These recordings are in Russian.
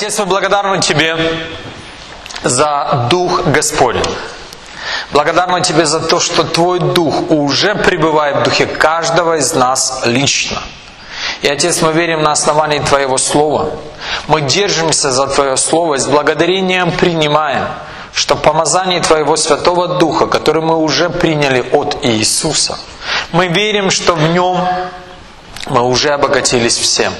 Отец, мы благодарны Тебе за Дух Господень. Благодарны Тебе за то, что Твой Дух уже пребывает в духе каждого из нас лично. И, Отец, мы верим на основании Твоего Слова. Мы держимся за Твое Слово и с благодарением принимаем, что помазание Твоего Святого Духа, который мы уже приняли от Иисуса, мы верим, что в Нем мы уже обогатились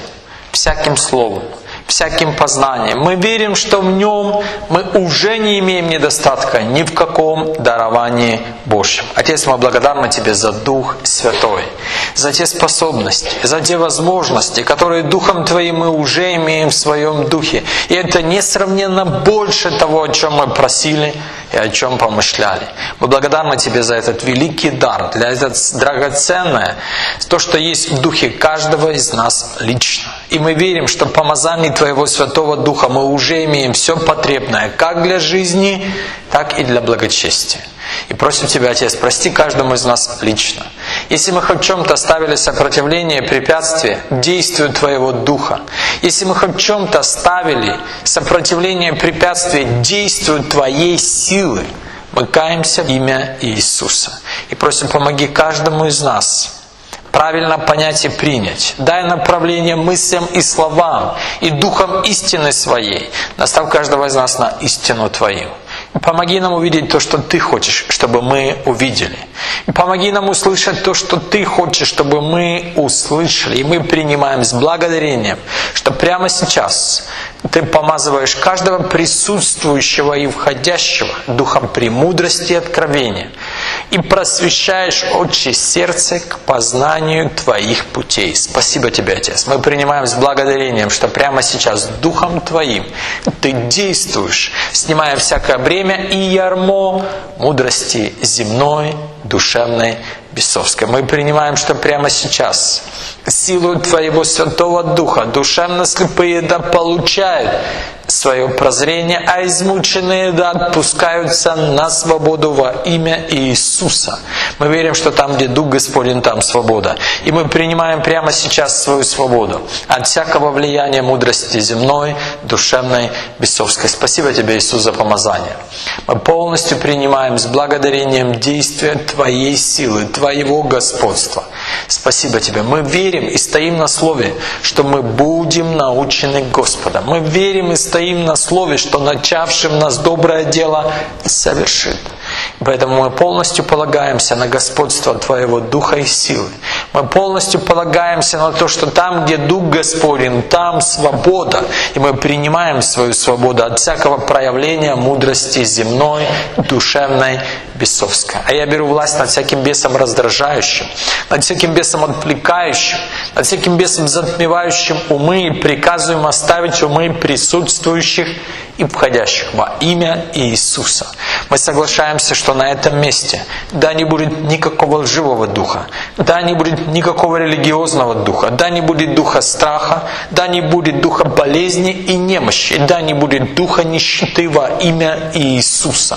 всяким словом, всяким познанием. Мы верим, что в Нем мы уже не имеем недостатка ни в каком даровании Божьем. Отец, мы благодарны Тебе за Дух Святой, за те способности, за те возможности, которые Духом Твоим мы уже имеем в Своем Духе. И это несравненно больше того, о чем мы просили и о чем помышляли. Мы благодарны Тебе за этот великий дар, для этого драгоценное, то, что есть в Духе каждого из нас лично. И мы верим, что помазание Твоего Святого Духа мы уже имеем все потребное, как для жизни, так и для благочестия. И просим Тебя, Отец, прости каждому из нас лично. Если мы хоть в чем-то ставили сопротивление, препятствие действию Твоего Духа, если мы хоть в чем-то ставили сопротивление, препятствие действию Твоей силы, мы каемся в имя Иисуса. И просим, помоги каждому из нас правильно понять и принять. Дай направление мыслям и словам, и духом истины своей. Настав каждого из нас на истину Твою. Помоги нам увидеть то, что Ты хочешь, чтобы мы увидели. Помоги нам услышать то, что Ты хочешь, чтобы мы услышали. И мы принимаем с благодарением, что прямо сейчас Ты помазываешь каждого присутствующего и входящего духом премудрости и откровения. И просвещаешь очи сердца к познанию Твоих путей. Спасибо Тебе, Отец. Мы принимаем с благодарением, что прямо сейчас Духом Твоим Ты действуешь, снимая всякое бремя и ярмо мудрости земной, душевной, бесовской. Мы принимаем, что прямо сейчас силу Твоего Святого Духа душевно слепые да получают свое прозрение, а измученные да отпускаются на свободу во имя Иисуса. Мы верим, что там, где Дух Господень, там свобода. И мы принимаем прямо сейчас свою свободу от всякого влияния мудрости земной, душевной, бесовской. Спасибо Тебе, Иисус, за помазание. Мы полностью принимаем с благодарением действия Твоей силы, Твоего господства. Спасибо Тебе. Мы верим и стоим на Слове, что мы будем научены Господом. Мы верим и стоим на Слове, что начавший в нас доброе дело совершит. Поэтому мы полностью полагаемся на господство Твоего Духа и силы. Мы полностью полагаемся на то, что там, где Дух Господень, там свобода. И мы принимаем свою свободу от всякого проявления мудрости земной, душевной, бесовской. А я беру власть над всяким бесом раздражающим, над всяким бесом отвлекающим, над всяким бесом затмевающим умы и приказываем оставить умы присутствующих и входящих во имя Иисуса. Мы соглашаемся, что на этом месте да не будет никакого лживого духа, да не будет никакого религиозного духа, да не будет духа страха, да не будет духа болезни и немощи, да не будет духа нищеты во имя Иисуса.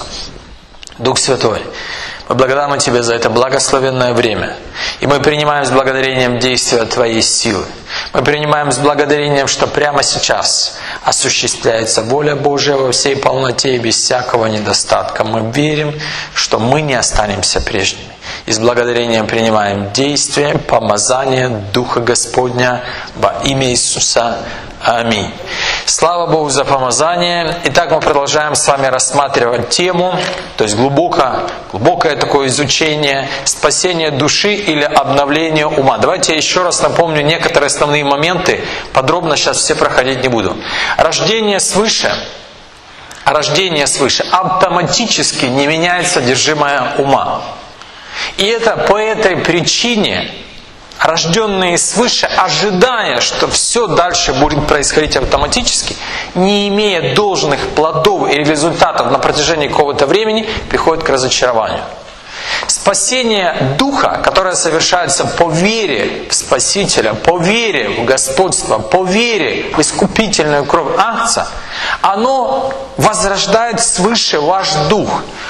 Дух Святой, мы благодарны Тебе за это благословенное время. И мы принимаем с благодарением действия Твоей силы. Мы принимаем с благодарением, что прямо сейчас осуществляется воля Божья во всей полноте и без всякого недостатка. Мы верим, что мы не останемся прежними. И с благодарением принимаем действие, помазание Духа Господня во имя Иисуса. Аминь. Слава Богу за помазание. Итак, мы продолжаем с вами рассматривать тему, то есть глубокое такое изучение спасения души или обновления ума. Давайте я еще раз напомню некоторые основные моменты. Подробно сейчас все проходить не буду. Рождение свыше автоматически не меняет содержимое ума. И это по этой причине рожденные свыше, ожидая, что все дальше будет происходить автоматически, не имея должных плодов и результатов на протяжении какого-то времени, приходят к разочарованию. Спасение Духа, которое совершается по вере в Спасителя, по вере в господство, по вере в искупительную кровь Агнца, оно возрождает свыше ваш дух.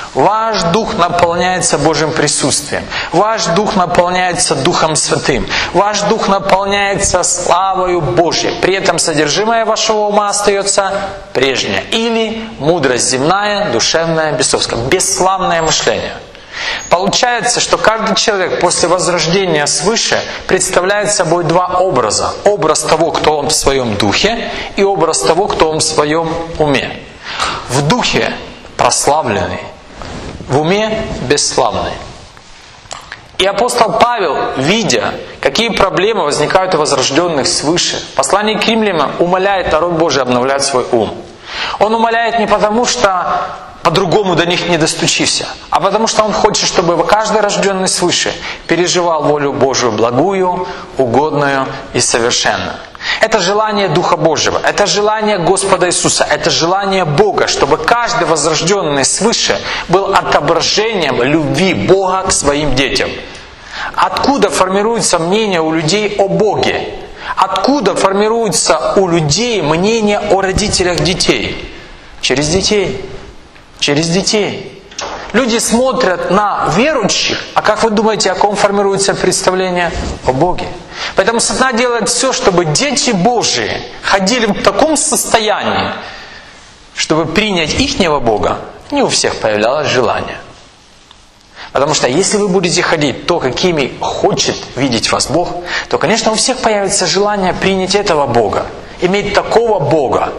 Ваш дух наполняется Божьим присутствием. Ваш дух наполняется Духом Святым. Ваш дух наполняется славою Божьей. При этом содержимое вашего ума остается прежнее. Или мудрость земная, душевная, бесовская. Бесславное мышление. Получается, что каждый человек после возрождения свыше представляет собой два образа. Образ того, кто он в своем духе, и образ того, кто он в своем уме. В духе прославленный, в уме бесславный. И апостол Павел, видя, какие проблемы возникают у возрожденных свыше, в послании к римлянам умоляет народ Божий обновлять свой ум. Он умоляет не потому, что по-другому до них не достучишься, а потому что он хочет, чтобы каждый рожденный свыше переживал волю Божию благую, угодную и совершенную. Это желание Духа Божьего, это желание Господа Иисуса, это желание Бога, чтобы каждый возрожденный свыше был отображением любви Бога к своим детям. Откуда формируется мнение у людей о Боге? Откуда формируется у людей мнение о родителях детей? Через детей. Через детей. Люди смотрят на верующих, а как вы думаете, о ком формируется представление о Боге? Поэтому сатана делает все, чтобы дети Божии ходили в таком состоянии, чтобы принять ихнего Бога, не у всех появлялось желание. Потому что если вы будете ходить то, какими хочет видеть вас Бог, то, конечно, у всех появится желание принять этого Бога, иметь такого Бога.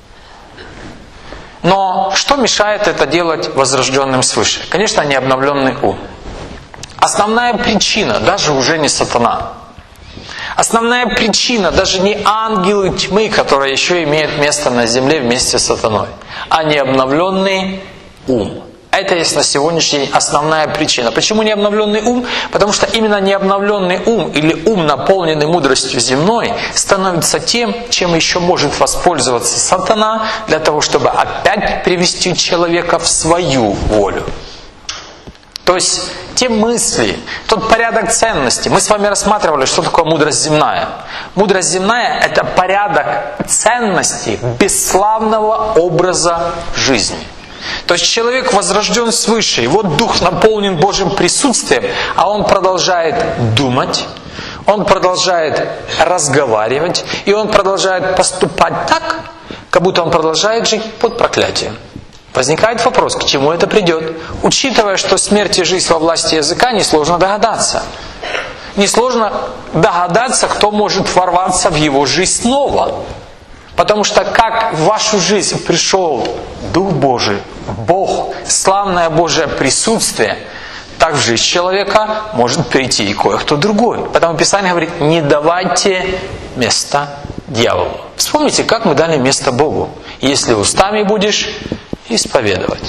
Но что мешает это делать возрожденным свыше? Конечно, не обновленный ум. Основная причина даже уже не сатана. Основная причина даже не ангелы тьмы, которые еще имеют место на земле вместе с сатаной, а не обновленный ум. Это есть на сегодняшний день основная причина. Почему не обновленный ум? Потому что именно необновленный ум или ум, наполненный мудростью земной, становится тем, чем еще может воспользоваться сатана для того, чтобы опять привести человека в свою волю. То есть те мысли, тот порядок ценностей. Мы с вами рассматривали, что такое мудрость земная. Мудрость земная – это порядок ценностей бесславного образа жизни. То есть человек возрожден свыше, его дух наполнен Божьим присутствием, а он продолжает думать, он продолжает разговаривать, и он продолжает поступать так, как будто он продолжает жить под проклятием. Возникает вопрос, к чему это придет? Учитывая, что смерть и жизнь во власти языка, несложно догадаться. Несложно догадаться, кто может ворваться в его жизнь снова. Потому что как в вашу жизнь пришел Дух Божий, Бог, славное Божие присутствие, так в жизнь человека может прийти и кое-кто другой. Потому Писание говорит, не давайте места дьяволу. Вспомните, как мы дали место Богу. Если устами будешь исповедовать.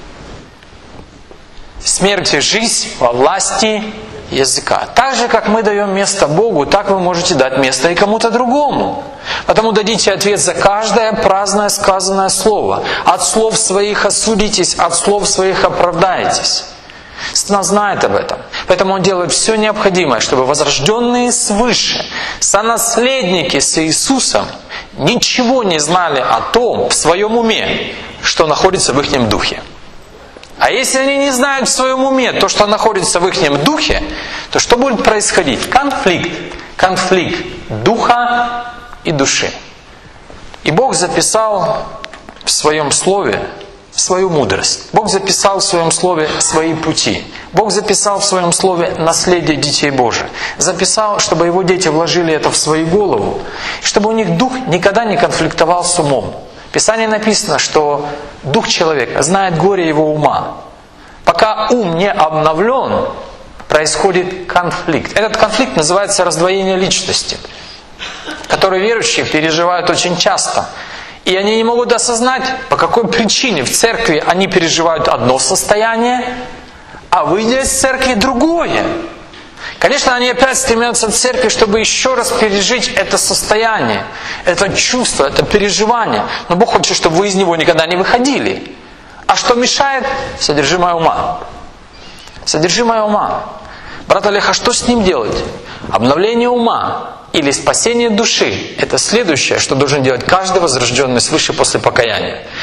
Смерть и жизнь во власти языка. Так же, как мы даем место Богу, так вы можете дать место и кому-то другому. Потому дадите ответ за каждое праздное сказанное слово. От слов своих осудитесь, от слов своих оправдаетесь. Сатана знает об этом. Поэтому он делает все необходимое, чтобы возрожденные свыше, сонаследники с Иисусом, ничего не знали о том в своем уме, что находится в их духе. А если они не знают в своем уме то, что находится в их духе, то что будет происходить? Конфликт духа и души. И Бог записал в своем слове свою мудрость. Бог записал в своем слове свои пути. Бог записал в своем слове наследие детей Божьих. Записал, чтобы его дети вложили это в свою голову, чтобы у них дух никогда не конфликтовал с умом. В Писании написано, что дух человека знает горе его ума. Пока ум не обновлен, происходит конфликт. Этот конфликт называется раздвоение личности, который верующие переживают очень часто. И они не могут осознать, по какой причине в церкви они переживают одно состояние, а выйдя из церкви другое. Конечно, они опять стремятся в церкви, чтобы еще раз пережить это состояние, это чувство, это переживание. Но Бог хочет, чтобы вы из него никогда не выходили. А что мешает? Содержимое ума. Содержимое ума. Брат Олег, а что с ним делать? Обновление ума или спасение души – это следующее, что должен делать каждый возрожденный свыше после покаяния.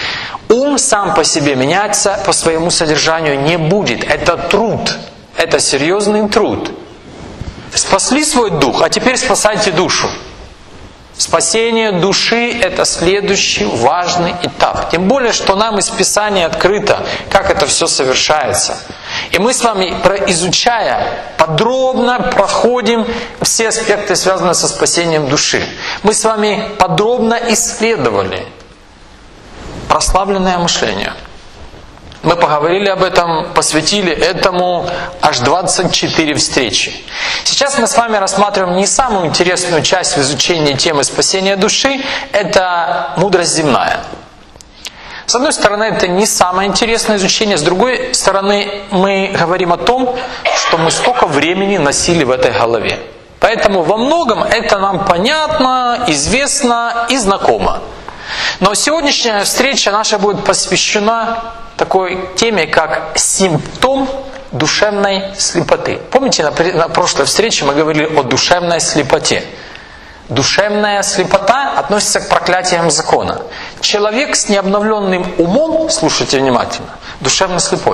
Ум сам по себе меняться по своему содержанию не будет. Это труд. Это серьезный труд. Спасли свой дух, а теперь спасайте душу. Спасение души – это следующий важный этап. Тем более, что нам из Писания открыто, как это все совершается. И мы с вами, изучая, подробно проходим все аспекты, связанные со спасением души. Мы с вами подробно исследовали прославленное мышление. Мы поговорили об этом, посвятили этому аж 24 встречи. Сейчас мы с вами рассматриваем не самую интересную часть в изучении темы спасения души, это мудрость земная. С одной стороны, это не самое интересное изучение, с другой стороны, мы говорим о том, что мы столько времени носили в этой голове. Поэтому во многом это нам понятно, известно и знакомо. Но сегодняшняя встреча наша будет посвящена такой теме, как симптом душевной слепоты. Помните, на прошлой встрече мы говорили о душевной слепоте. Душевная слепота относится к проклятиям закона. Человек с необновленным умом, слушайте внимательно, душевно слепой.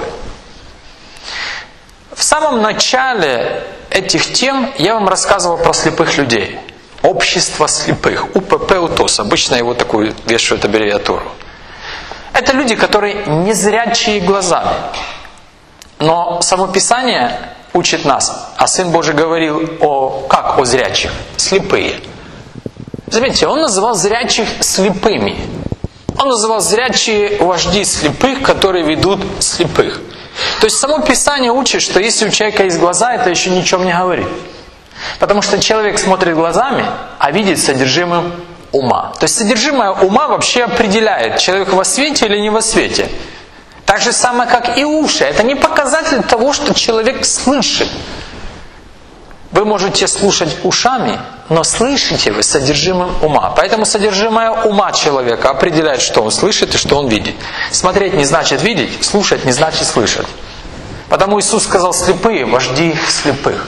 В самом начале этих тем я вам рассказывал про слепых людей. Общество слепых, УПП УТОС, обычно его такую вешают аббревиатуру. Это люди, которые незрячие глазами. Но само Писание учит нас, а Сын Божий говорил как о зрячих? Слепые. Заметьте, Он называл зрячих слепыми. Он называл зрячие вожди слепых, которые ведут слепых. То есть само Писание учит, что если у человека есть глаза, это еще ни о чем не говорит. Потому что человек смотрит глазами, а видит содержимым ума. То есть содержимое ума вообще определяет, человек во свете или не во свете. Так же самое, как и уши. Это не показатель того, что человек слышит. Вы можете слушать ушами, но слышите вы содержимым ума. Поэтому содержимое ума человека определяет, что он слышит и что он видит. Смотреть не значит видеть, слушать не значит слышать. Потому Иисус сказал: слепые, вожди слепых.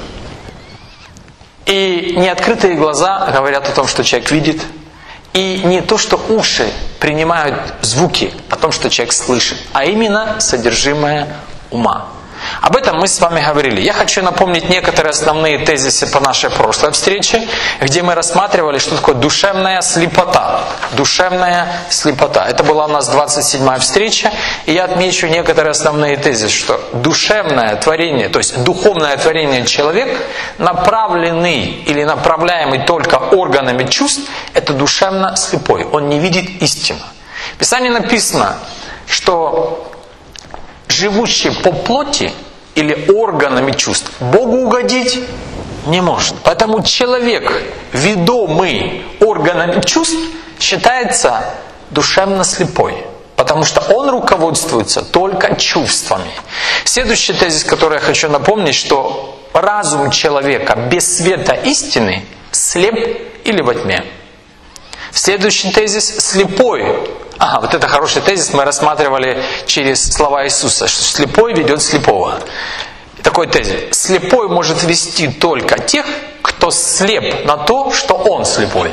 И неоткрытые глаза говорят о том, что человек видит. И не то, что уши принимают звуки о том, что человек слышит, а именно содержимое ума. Об этом мы с вами говорили. Я хочу напомнить некоторые основные тезисы по нашей прошлой встрече, где мы рассматривали, что такое душевная слепота. Душевная слепота. Это была у нас 27-я встреча, и я отмечу некоторые основные тезисы, что душевное творение, то есть духовное творение человека, направленный или направляемый только органами чувств, это душевно слепой. Он не видит истину. В Писании написано, что живущий по плоти или органами чувств Богу угодить не может. Поэтому человек, ведомый органами чувств, считается душевно слепой. Потому что он руководствуется только чувствами. Следующий тезис, который я хочу напомнить, что разум человека без света истины слеп или во тьме. Следующий тезис – слепой. Вот это хороший тезис, мы рассматривали через слова Иисуса, что слепой ведет слепого. Такой тезис. Слепой может вести только тех, кто слеп на то, что он слепой.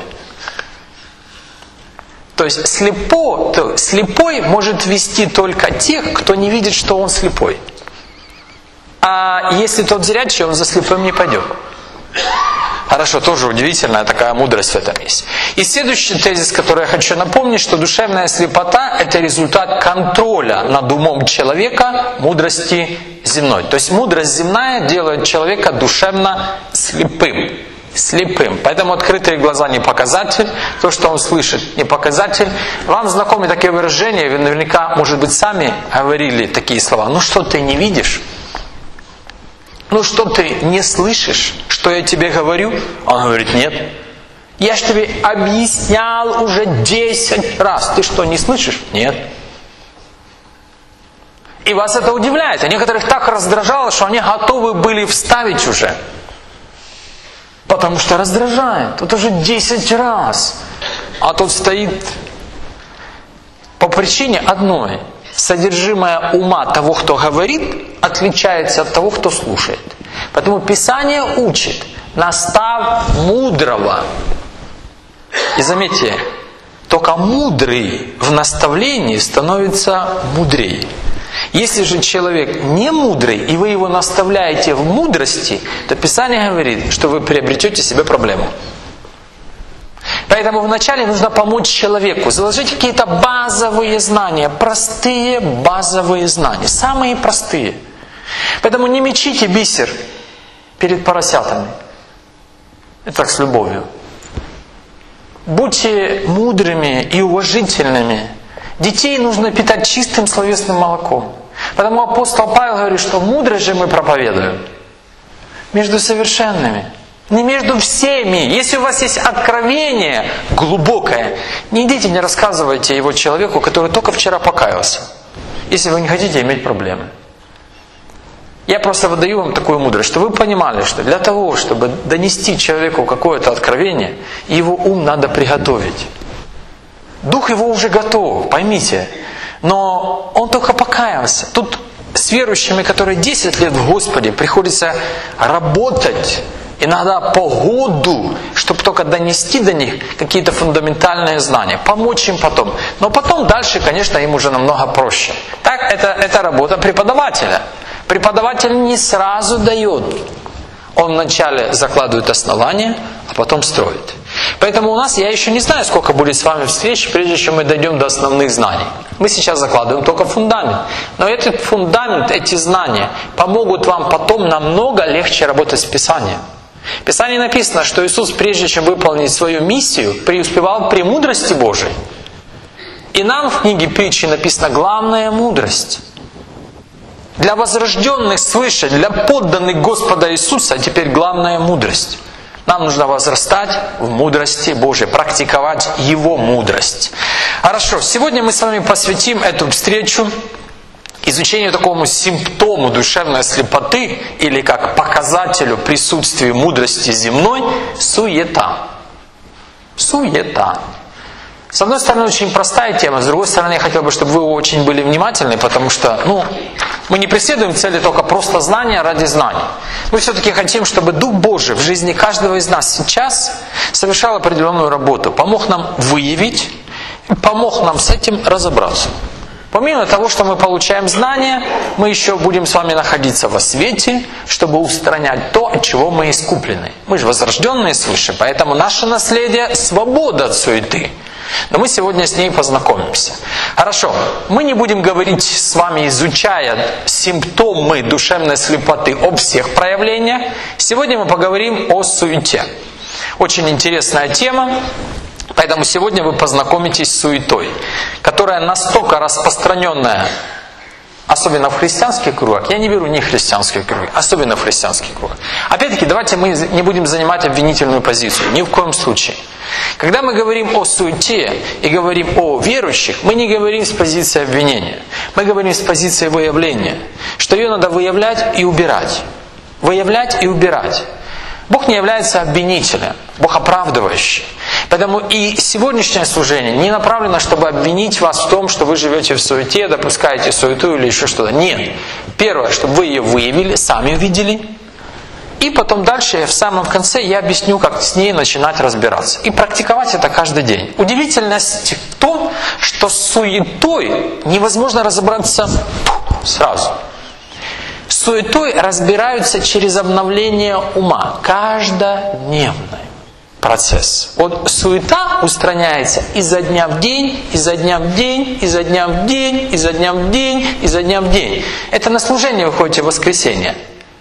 То есть слепой может вести только тех, кто не видит, что он слепой. А если тот зрячий, он за слепым не пойдет. Хорошо, тоже удивительная такая мудрость в этом есть. И следующий тезис, который я хочу напомнить, что душевная слепота – это результат контроля над умом человека мудрости земной. То есть мудрость земная делает человека душевно слепым. Поэтому открытые глаза не показатель, то, что он слышит, не показатель. Вам знакомы такие выражения, вы наверняка, может быть, сами говорили такие слова. Ну что ты не видишь? Ну что ты не слышишь, что я тебе говорю? Он говорит: нет. Я же тебе объяснял уже 10 раз. Ты что, не слышишь? Нет. И вас это удивляет. А некоторых так раздражало, что они готовы были вставить уже. Потому что раздражает. Тут уже 10 раз. А тут стоит по причине одной. Содержимое ума того, кто говорит, отличается от того, кто слушает. Поэтому Писание учит: настав мудрого. И заметьте, Только мудрый в наставлении становится мудрее. Если же человек не мудрый, и вы его наставляете в мудрости, то Писание говорит, что вы приобретете себе проблему. Поэтому вначале нужно помочь человеку, заложить какие-то базовые знания, простые базовые знания, самые простые. Поэтому не мечите бисер перед поросятами. Это так, с любовью. Будьте мудрыми и уважительными. Детей нужно питать чистым словесным молоком. Потому апостол Павел говорит, что мудрость же мы проповедуем между совершенными, не между всеми. Если у вас есть откровение глубокое, не идите, не рассказывайте его человеку, который только вчера покаялся, если вы не хотите иметь проблемы. Я просто выдаю вам такую мудрость, что вы понимали, что для того, чтобы донести человеку какое-то откровение, его ум надо приготовить. Дух его уже готов, поймите. Но он только покаялся. Тут с верующими, которые 10 лет в Господе, приходится работать иногда по году, чтобы только донести до них какие-то фундаментальные знания, помочь им потом. Но потом дальше, конечно, им уже намного проще. Так, это работа преподавателя. Преподаватель не сразу дает. Он вначале закладывает основания, а потом строит. Поэтому у нас, я еще не знаю, сколько будет с вами встреч, прежде чем мы дойдем до основных знаний. Мы сейчас закладываем только фундамент. Но этот фундамент, эти знания помогут вам потом намного легче работать с Писанием. В Писании написано, что Иисус, прежде чем выполнить свою миссию, преуспевал в премудрости Божией. И нам в книге Притчи написано главная мудрость. Для возрожденных свыше, для подданных Господа Иисуса теперь главная мудрость. Нам нужно возрастать в мудрости Божией, практиковать Его мудрость. Хорошо, сегодня мы с вами посвятим эту встречу изучению такому симптому душевной слепоты, или как показателю присутствия мудрости земной, суета. Суета. С одной стороны, очень простая тема, с другой стороны, я хотел бы, чтобы вы очень были внимательны, потому что, мы не преследуем цели только просто знания ради знаний. Мы все-таки хотим, чтобы Дух Божий в жизни каждого из нас сейчас совершал определенную работу, помог нам выявить, помог нам с этим разобраться. Помимо того, что мы получаем знания, мы еще будем с вами находиться во свете, чтобы устранять то, от чего мы искуплены. Мы же возрожденные свыше, поэтому наше наследие – свобода от суеты. Но мы сегодня с ней познакомимся. Хорошо, мы не будем говорить с вами, изучая симптомы душевной слепоты, об всех проявлениях. Сегодня мы поговорим о суете. Очень интересная тема. Поэтому сегодня вы познакомитесь с суетой, которая настолько распространенная, особенно в христианских кругах. Я не беру не христианские круги, особенно в христианских кругах. Опять-таки, давайте мы не будем занимать обвинительную позицию. Ни в коем случае. Когда мы говорим о суете и говорим о верующих, мы не говорим с позиции обвинения. Мы говорим с позиции выявления. Что ее надо выявлять и убирать. Выявлять и убирать. Бог не является обвинителем, Бог оправдывающий. Поэтому и сегодняшнее служение не направлено, чтобы обвинить вас в том, что вы живете в суете, допускаете суету или еще что-то. Нет. Первое, чтобы вы ее выявили, сами увидели. И потом дальше, в самом конце, я объясню, как с ней начинать разбираться. И практиковать это каждый день. Удивительность в том, что с суетой невозможно разобраться сразу. С суетой разбираются через обновление ума. Каждодневный процесс. Вот суета устраняется изо дня в день, изо дня в день, изо дня в день, изо дня в день, изо дня в день. Это на служение вы ходите в воскресенье.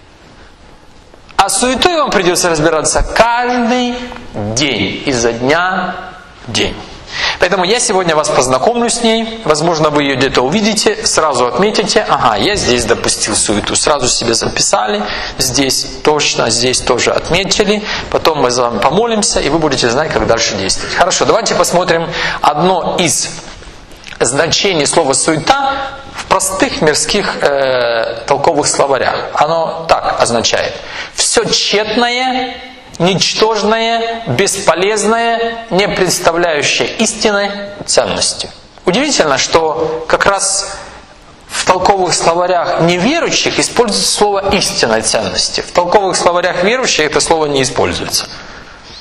А с суетой вам придется разбираться каждый день, изо дня в день. Поэтому я сегодня вас познакомлю с ней. Возможно, вы ее где-то увидите, сразу отметите. Ага, я здесь допустил суету. Сразу себе записали. Здесь точно, здесь тоже отметили. Потом мы за вами помолимся, и вы будете знать, как дальше действовать. Хорошо, давайте посмотрим одно из значений слова «суета» в простых мирских толковых словарях. Оно так означает: все тщетное, ничтожное, бесполезное, не представляющее истинной ценности. Удивительно, что как раз в толковых словарях неверующих используется слово истинной ценности. В толковых словарях верующих это слово не используется.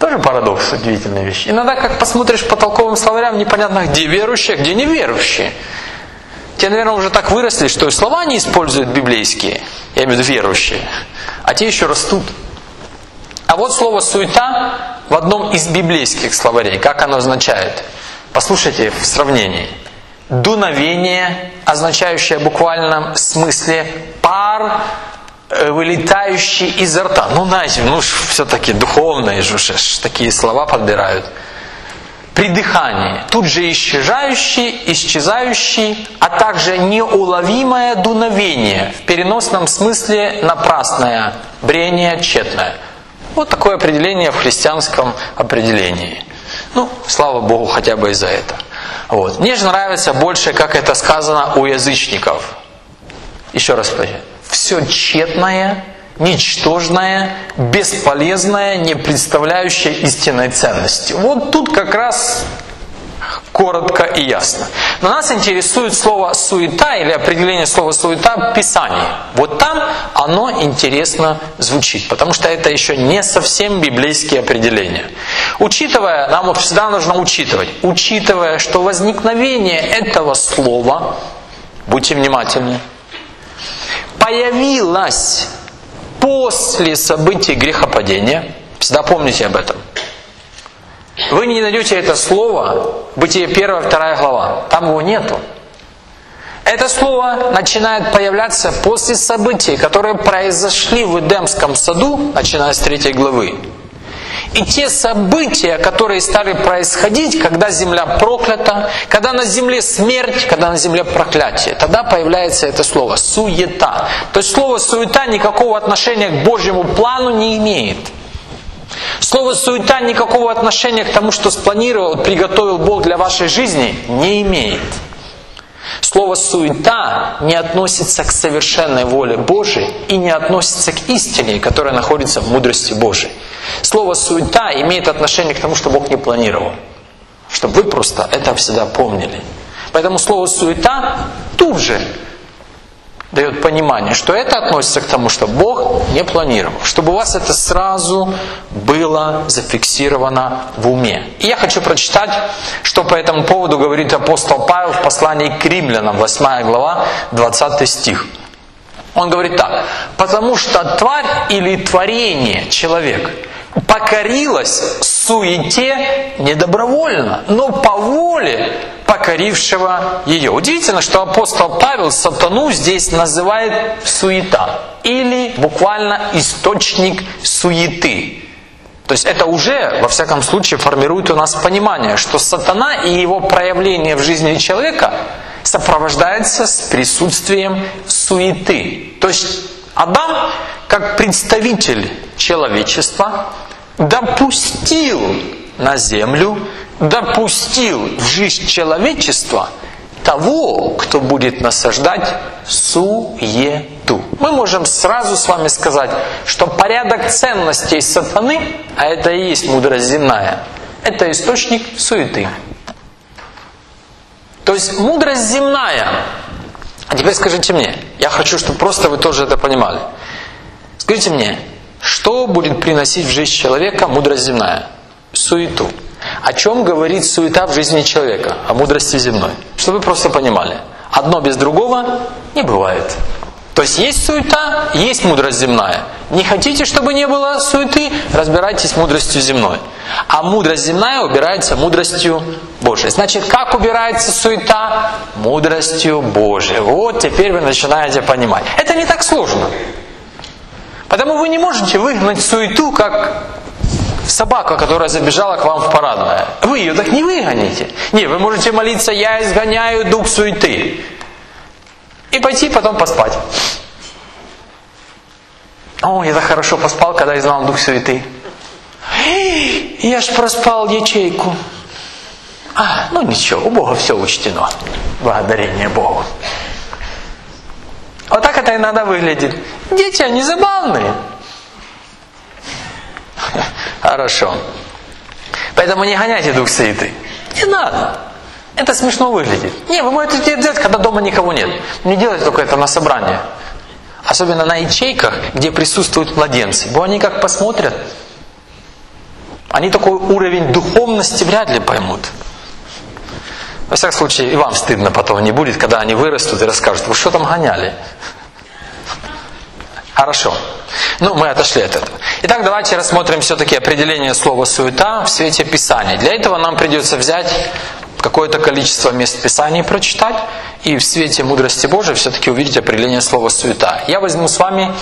Тоже парадокс, удивительная вещь. Иногда, как посмотришь по толковым словарям, непонятно, где верующие, где неверующие. Те, наверное, уже так выросли, что и слова не используют библейские, я имею в виду верующие, а те еще растут. А вот слово «суета» в одном из библейских словарей, как оно означает? Послушайте в сравнении. Дуновение, означающее в буквальном смысле пар, вылетающий изо рта. Ну, знаете, все-таки духовные же такие слова подбирают. Придыхание, тут же исчезающий, а также неуловимое дуновение, в переносном смысле напрасное, брение тщетное. Вот такое определение в христианском определении. Ну, слава Богу, хотя бы и за это. Вот. Мне же нравится больше, как это сказано у язычников. Еще раз скажу. Все тщетное, ничтожное, бесполезное, не представляющее истинной ценности. Вот тут как раз коротко и ясно. Но нас интересует слово «суета» или определение слова «суета» в Писании. Вот там оно интересно звучит, потому что это еще не совсем библейские определения. Учитывая, нам вот всегда нужно учитывая, что возникновение этого слова, будьте внимательны, появилось после событий грехопадения, всегда помните об этом. Вы не найдете это слово, Бытие 1-2 глава, там его нету. Это слово начинает появляться после событий, которые произошли в Эдемском саду, начиная с 3 главы. И те события, которые стали происходить, когда земля проклята, когда на земле смерть, когда на земле проклятие, тогда появляется это слово «суета». То есть слово «суета» никакого отношения к Божьему плану не имеет. Слово «суета» никакого отношения к тому, что спланировал, приготовил Бог для вашей жизни, не имеет. Слово «суета» не относится к совершенной воле Божией и не относится к истине, которая находится в мудрости Божией. Слово «суета» имеет отношение к тому, что Бог не планировал. Чтобы вы просто это всегда помнили. Поэтому слово «суета» тут же дает понимание, что это относится к тому, что Бог не планировал. Чтобы у вас это сразу было зафиксировано в уме. И я хочу прочитать, что по этому поводу говорит апостол Павел в послании к Римлянам, 8 глава, 20 стих. Он говорит так: «Потому что тварь или творение, человек, покорилось суете не добровольно, но по воле покорившего ее». Удивительно, что апостол Павел сатану здесь называет суета, или буквально источник суеты. То есть это уже, во всяком случае, формирует у нас понимание, что сатана и его проявление в жизни человека сопровождается с присутствием суеты. То есть Адам, как представитель человечества, допустил на землю, допустил в жизнь человечества того, кто будет насаждать суету. Мы можем сразу с вами сказать, что порядок ценностей сатаны, а это и есть мудрость земная, это источник суеты. То есть мудрость земная. А теперь скажите мне, я хочу, чтобы просто вы тоже это понимали. Скажите мне, что будет приносить в жизнь человека мудрость земная? Суету. О чем говорит суета в жизни человека? О мудрости земной. Чтобы вы просто понимали. Одно без другого не бывает. То есть суета, есть мудрость земная. Не хотите, чтобы не было суеты, разбирайтесь мудростью земной. А мудрость земная убирается мудростью Божией. Значит, как убирается суета? Мудростью Божией. Вот теперь вы начинаете понимать. Это не так сложно. Потому вы не можете выгнать суету, как собака, которая забежала к вам в парадное. Вы ее так не выгоните. Не, вы можете молиться: «Я изгоняю дух суеты». И пойти потом поспать. О, я так хорошо поспал, когда изгнал дух суеты. Я ж проспал ячейку. Ну ничего, у Бога все учтено. Благодарение Богу. Вот так это иногда выглядит. Дети, они забавные. Хорошо. Поэтому не гоняйте дух суеты. Не надо. Это смешно выглядит. Не, вы можете это делать, когда дома никого нет. Не делайте только это на собрании. Особенно на ячейках, где присутствуют младенцы. Бо они как посмотрят. Они такой уровень духовности вряд ли поймут. Во всяком случае, и вам стыдно потом не будет, когда они вырастут и расскажут: вы что там гоняли? Хорошо. Мы отошли от этого. Итак, давайте рассмотрим все-таки определение слова «суета» в свете Писания. Для этого нам придется взять какое-то количество мест Писаний прочитать и в свете мудрости Божией все-таки увидеть определение слова «суета». Я возьму с вами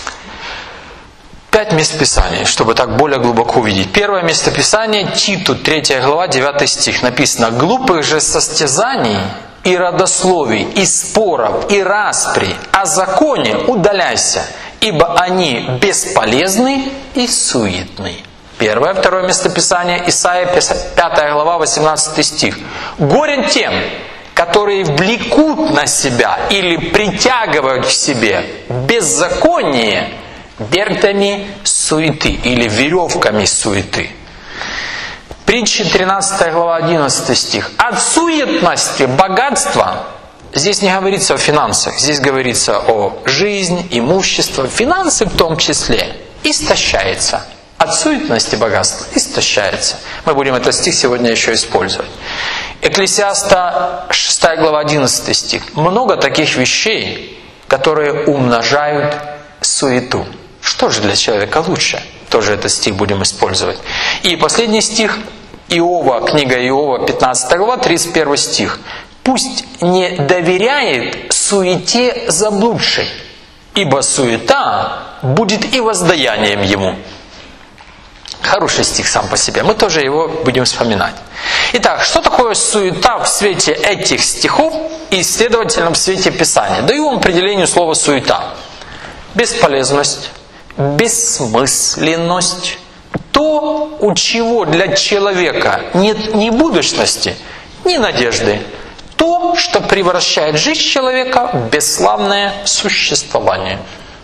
5 мест Писания, чтобы так более глубоко увидеть. Первое место Писания, Титу, 3 глава, 9 стих. Написано: «Глупых же состязаний и родословий, и споров, и распри о законе удаляйся, ибо они бесполезны и суетны». Первое. Второе место Писания, Исайя, 5 глава, 18 стих. «Горе тем, которые влекут на себя или притягивают к себе беззаконие бергтами суеты» или веревками суеты. Притчи, 13 глава, 11 стих. «От суетности богатства», здесь не говорится о финансах, здесь говорится о жизни, имуществе, финансы в том числе, истощается. От суетности богатства истощается. Мы будем этот стих сегодня еще использовать. Экклесиаста, 6 глава, 11 стих. «Много таких вещей, которые умножают суету». Что же для человека лучше? Тоже этот стих будем использовать. И последний стих, Иова, книга Иова, 15 глава, 31 стих. «Пусть не доверяет суете заблудшей, ибо суета будет и воздаянием ему». Хороший стих сам по себе. Мы тоже его будем вспоминать. Итак, что такое суета в свете этих стихов и, следовательно, в свете Писания? Даю вам определение слова «суета». Бесполезность, бессмысленность, то, у чего для человека нет ни будущности, ни надежды, то, что превращает жизнь человека в бесславное существование.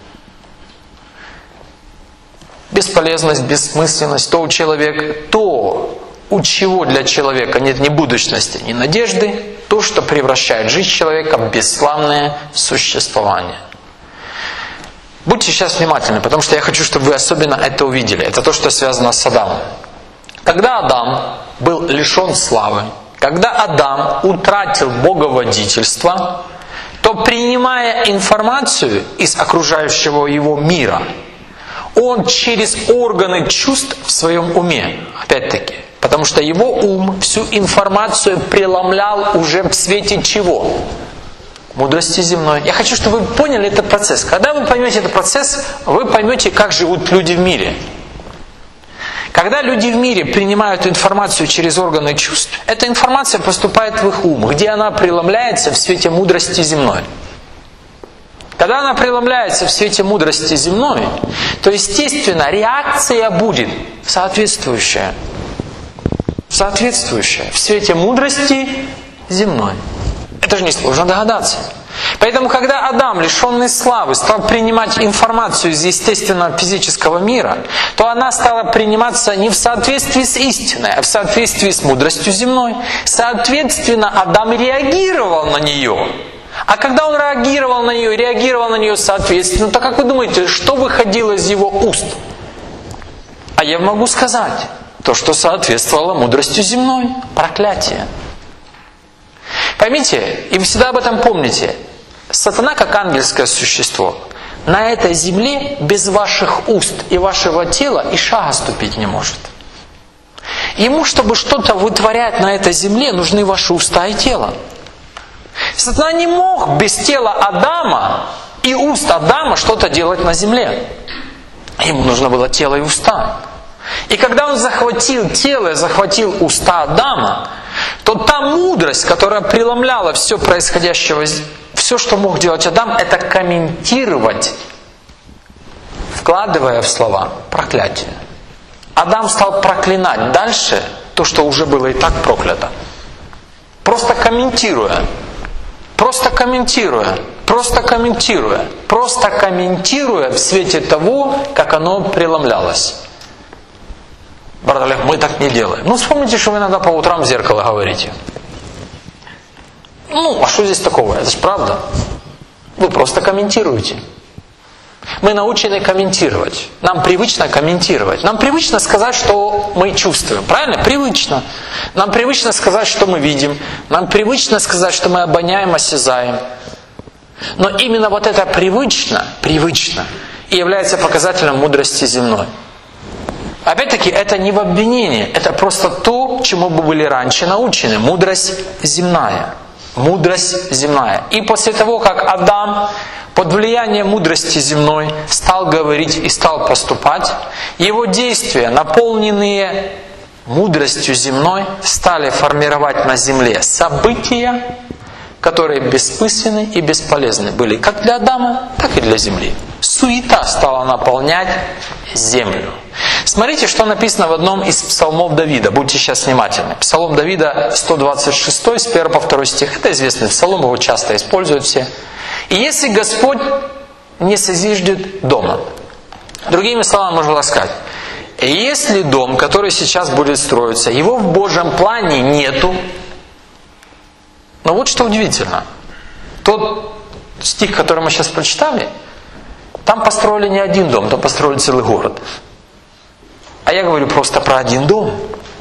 Бесполезность, бессмысленность, то, у чего для человека нет ни будущности, ни надежды, то, что превращает жизнь человека в бесславное существование. Будьте сейчас внимательны, потому что я хочу, чтобы вы особенно это увидели. Это то, что связано с Адамом. Когда Адам был лишен славы, когда Адам утратил боговодительство, то, принимая информацию из окружающего его мира, он через органы чувств в своем уме, опять-таки, потому что его ум всю информацию преломлял уже в свете чего? Мудрости земной. Я хочу, чтобы вы поняли этот процесс. Когда вы поймете этот процесс, вы поймете, как живут люди в мире. Когда люди в мире принимают информацию через органы чувств, эта информация поступает в их ум, где она преломляется в свете мудрости земной. Когда она преломляется в свете мудрости земной, то, естественно, реакция будет соответствующая в свете мудрости земной. Это же несложно догадаться. Поэтому, когда Адам, лишенный славы, стал принимать информацию из естественного физического мира, то она стала приниматься не в соответствии с истиной, а в соответствии с мудростью земной. Соответственно, Адам реагировал на нее. А когда он реагировал на нее соответственно, то как вы думаете, что выходило из его уст? А я могу сказать, то, что соответствовало мудростью земной. Проклятие. Поймите, и вы всегда об этом помните. Сатана, как ангельское существо, на этой земле без ваших уст и вашего тела и шага ступить не может. Ему, чтобы что-то вытворять на этой земле, нужны ваши уста и тело. Сатана не мог без тела Адама и уст Адама что-то делать на земле. Ему нужно было тело и уста. И когда он захватил тело и захватил уста Адама, то та мудрость, которая преломляла все происходящее, все, что мог делать Адам, это комментировать, вкладывая в слова проклятие. Адам стал проклинать дальше то, что уже было и так проклято. Просто комментируя в свете того, как оно преломлялось. Брат Олег, мы так не делаем. Вспомните, что вы иногда по утрам в зеркало говорите. А что здесь такого? Это же правда. Вы просто комментируете. Мы научены комментировать. Нам привычно комментировать. Нам привычно сказать, что мы чувствуем. Правильно? Привычно. Нам привычно сказать, что мы видим. Нам привычно сказать, что мы обоняем, осязаем. Но именно вот это привычно и является показателем мудрости земной. Опять-таки, это не в обвинении, это просто то, чему мы были раньше научены. Мудрость земная. Мудрость земная. И после того, как Адам под влиянием мудрости земной стал говорить и стал поступать, его действия, наполненные мудростью земной, стали формировать на земле события, которые бессмысленны и бесполезны были как для Адама, так и для земли. Суета стала наполнять землю. Смотрите, что написано в одном из псалмов Давида. Будьте сейчас внимательны. Псалом Давида 126, с 1 по 2 стих. Это известный псалом, его часто используют все. «И если Господь не созиждет дома». Другими словами можно сказать, если дом, который сейчас будет строиться, его в Божьем плане нету. Но вот что удивительно. Тот стих, который мы сейчас прочитали, там построили не один дом, там построили целый город. А я говорю просто про один дом.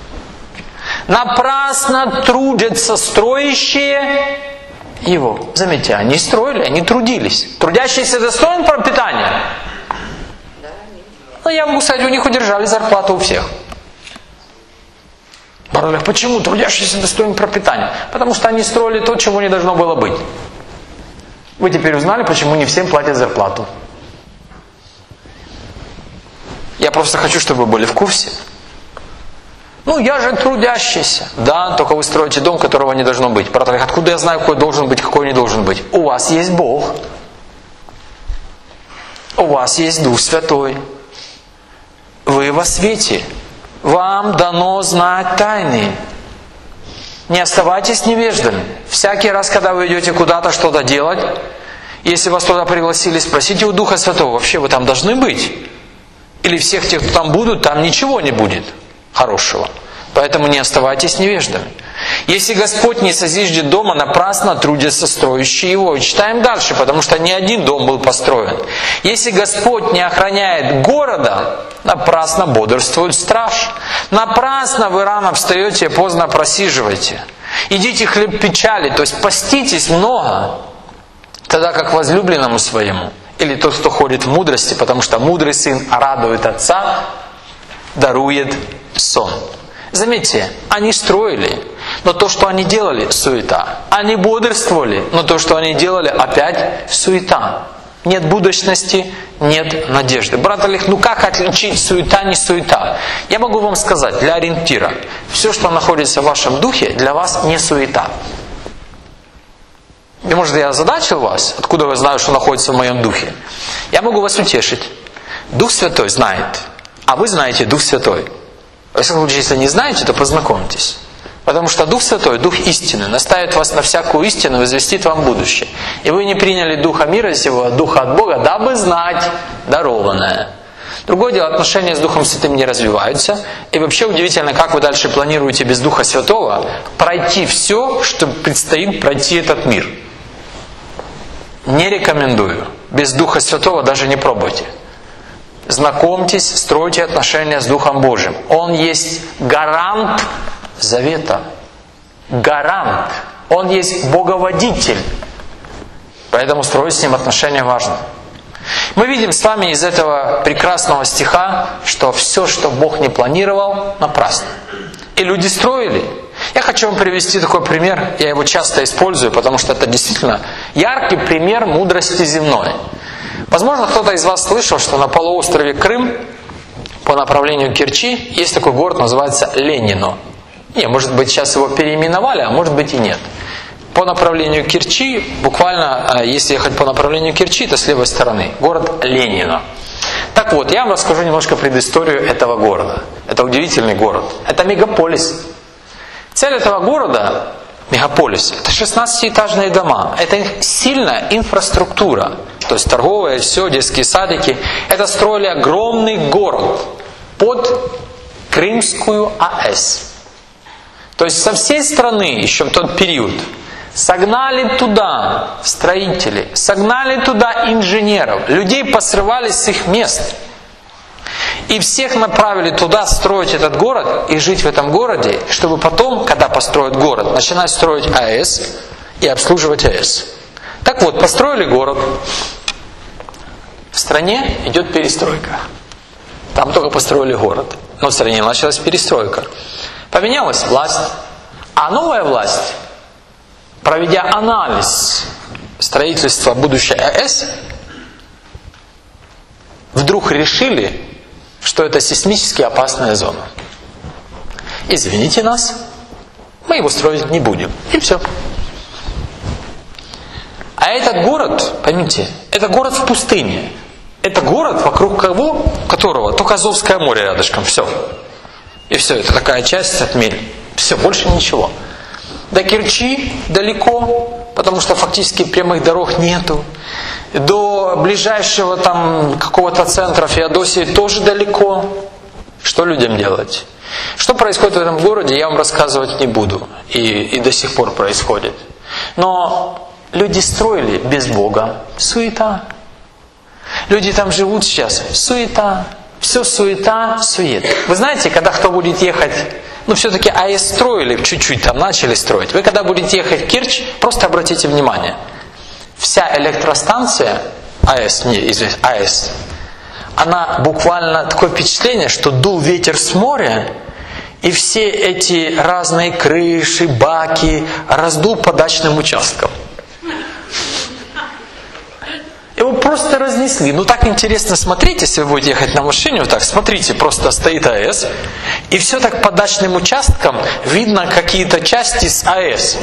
Напрасно трудятся строящие его. Заметьте, они строили, они трудились. Трудящийся достоин пропитания? Ну, я могу сказать, у них удержали зарплату у всех. Почему трудящийся достоин пропитания? Потому что они строили то, чего не должно было быть. Вы теперь узнали, почему не всем платят зарплату. Я просто хочу, чтобы вы были в курсе. Ну, я же трудящийся. Да, только вы строите дом, которого не должно быть. Брат, откуда я знаю, какой должен быть, какой не должен быть? У вас есть Бог. У вас есть Дух Святой. Вы во свете. Вам дано знать тайны. Не оставайтесь невеждами. Всякий раз, когда вы идете куда-то что-то делать, если вас туда пригласили, спросите у Духа Святого, вообще вы там должны быть? Или всех тех, кто там будут, там ничего не будет хорошего. Поэтому не оставайтесь невеждами. Если Господь не созиждет дома, напрасно трудятся строящие его. И читаем дальше, потому что не один дом был построен. Если Господь не охраняет города, напрасно бодрствует страж. Напрасно вы рано встаете, поздно просиживаете. Идите хлеб печали, то есть поститесь много, тогда как возлюбленному своему. Или тот, кто ходит в мудрости, потому что мудрый сын радует отца, дарует сон. Заметьте, они строили, но то, что они делали, суета. Они бодрствовали, но то, что они делали, опять суета. Нет будущности, нет надежды. Брат Олег, ну как отличить суета, не суета? Я могу вам сказать, для ориентира, все, что находится в вашем духе, для вас не суета. И может, я озадачил вас, откуда вы знаете, что находится в моем духе? Я могу вас утешить. Дух Святой знает, а вы знаете Дух Святой. Во всяком случае, если не знаете, то познакомьтесь. Потому что Дух Святой, Дух истины, наставит вас на всякую истину и возвестит вам будущее. И вы не приняли Духа мира сего, а Духа от Бога, дабы знать дарованное. Другое дело, отношения с Духом Святым не развиваются. И вообще удивительно, как вы дальше планируете без Духа Святого пройти все, что предстоит пройти этот мир. Не рекомендую. Без Духа Святого даже не пробуйте. Знакомьтесь, стройте отношения с Духом Божьим. Он есть гарант завета. Гарант. Он есть боговодитель. Поэтому строить с Ним отношения важно. Мы видим с вами из этого прекрасного стиха, что все, что Бог не планировал, напрасно. И люди строили. Я хочу вам привести такой пример, я его часто использую, потому что это действительно яркий пример мудрости земной. Возможно, кто-то из вас слышал, что на полуострове Крым по направлению Керчи есть такой город, называется Ленино. Не, может быть, сейчас его переименовали, а может быть и нет. По направлению Керчи, буквально, если ехать по направлению Керчи, это с левой стороны, город Ленино. Так вот, я вам расскажу немножко предысторию этого города. Это удивительный город. Это мегаполис. Цель этого города, мегаполиса, это 16-этажные дома. Это сильная инфраструктура. То есть торговые, все, детские садики. Это строили огромный город под Крымскую АЭС. То есть со всей страны еще в тот период Согнали туда строителей, согнали туда инженеров, людей посрывали с их мест. И всех направили туда строить этот город и жить в этом городе, чтобы потом, когда построят город, начинать строить АЭС и обслуживать АЭС. Так вот, построили город. В стране идет перестройка. Там только построили город, но в стране началась перестройка. Поменялась власть, а новая власть, проведя анализ строительства будущей АЭС, вдруг решили, что это сейсмически опасная зона. Извините нас, мы его строить не будем. И все. А этот город, поймите, это город в пустыне. Это город, вокруг которого только Азовское море рядышком. Все. И все, это такая часть отмель. Все, больше ничего. До Керчи далеко, потому что фактически прямых дорог нету. До ближайшего там какого-то центра Феодосии тоже далеко. Что людям делать? Что происходит в этом городе, я вам рассказывать не буду. И до сих пор происходит. Но люди строили без Бога. Суета. Люди там живут сейчас. Суета. Все суета, сует. Вы знаете, когда кто будет ехать, все-таки АЭС строили, чуть-чуть там начали строить. Вы когда будете ехать в Керчь, просто обратите внимание. Вся электростанция АЭС, она буквально такое впечатление, что дул ветер с моря, и все эти разные крыши, баки раздул по дачным участкам. Его просто разнесли. Так интересно смотреть, если вы будете ехать на машине, вот так, смотрите, просто стоит АЭС, и все так по дачным участкам видно какие-то части с АЭС.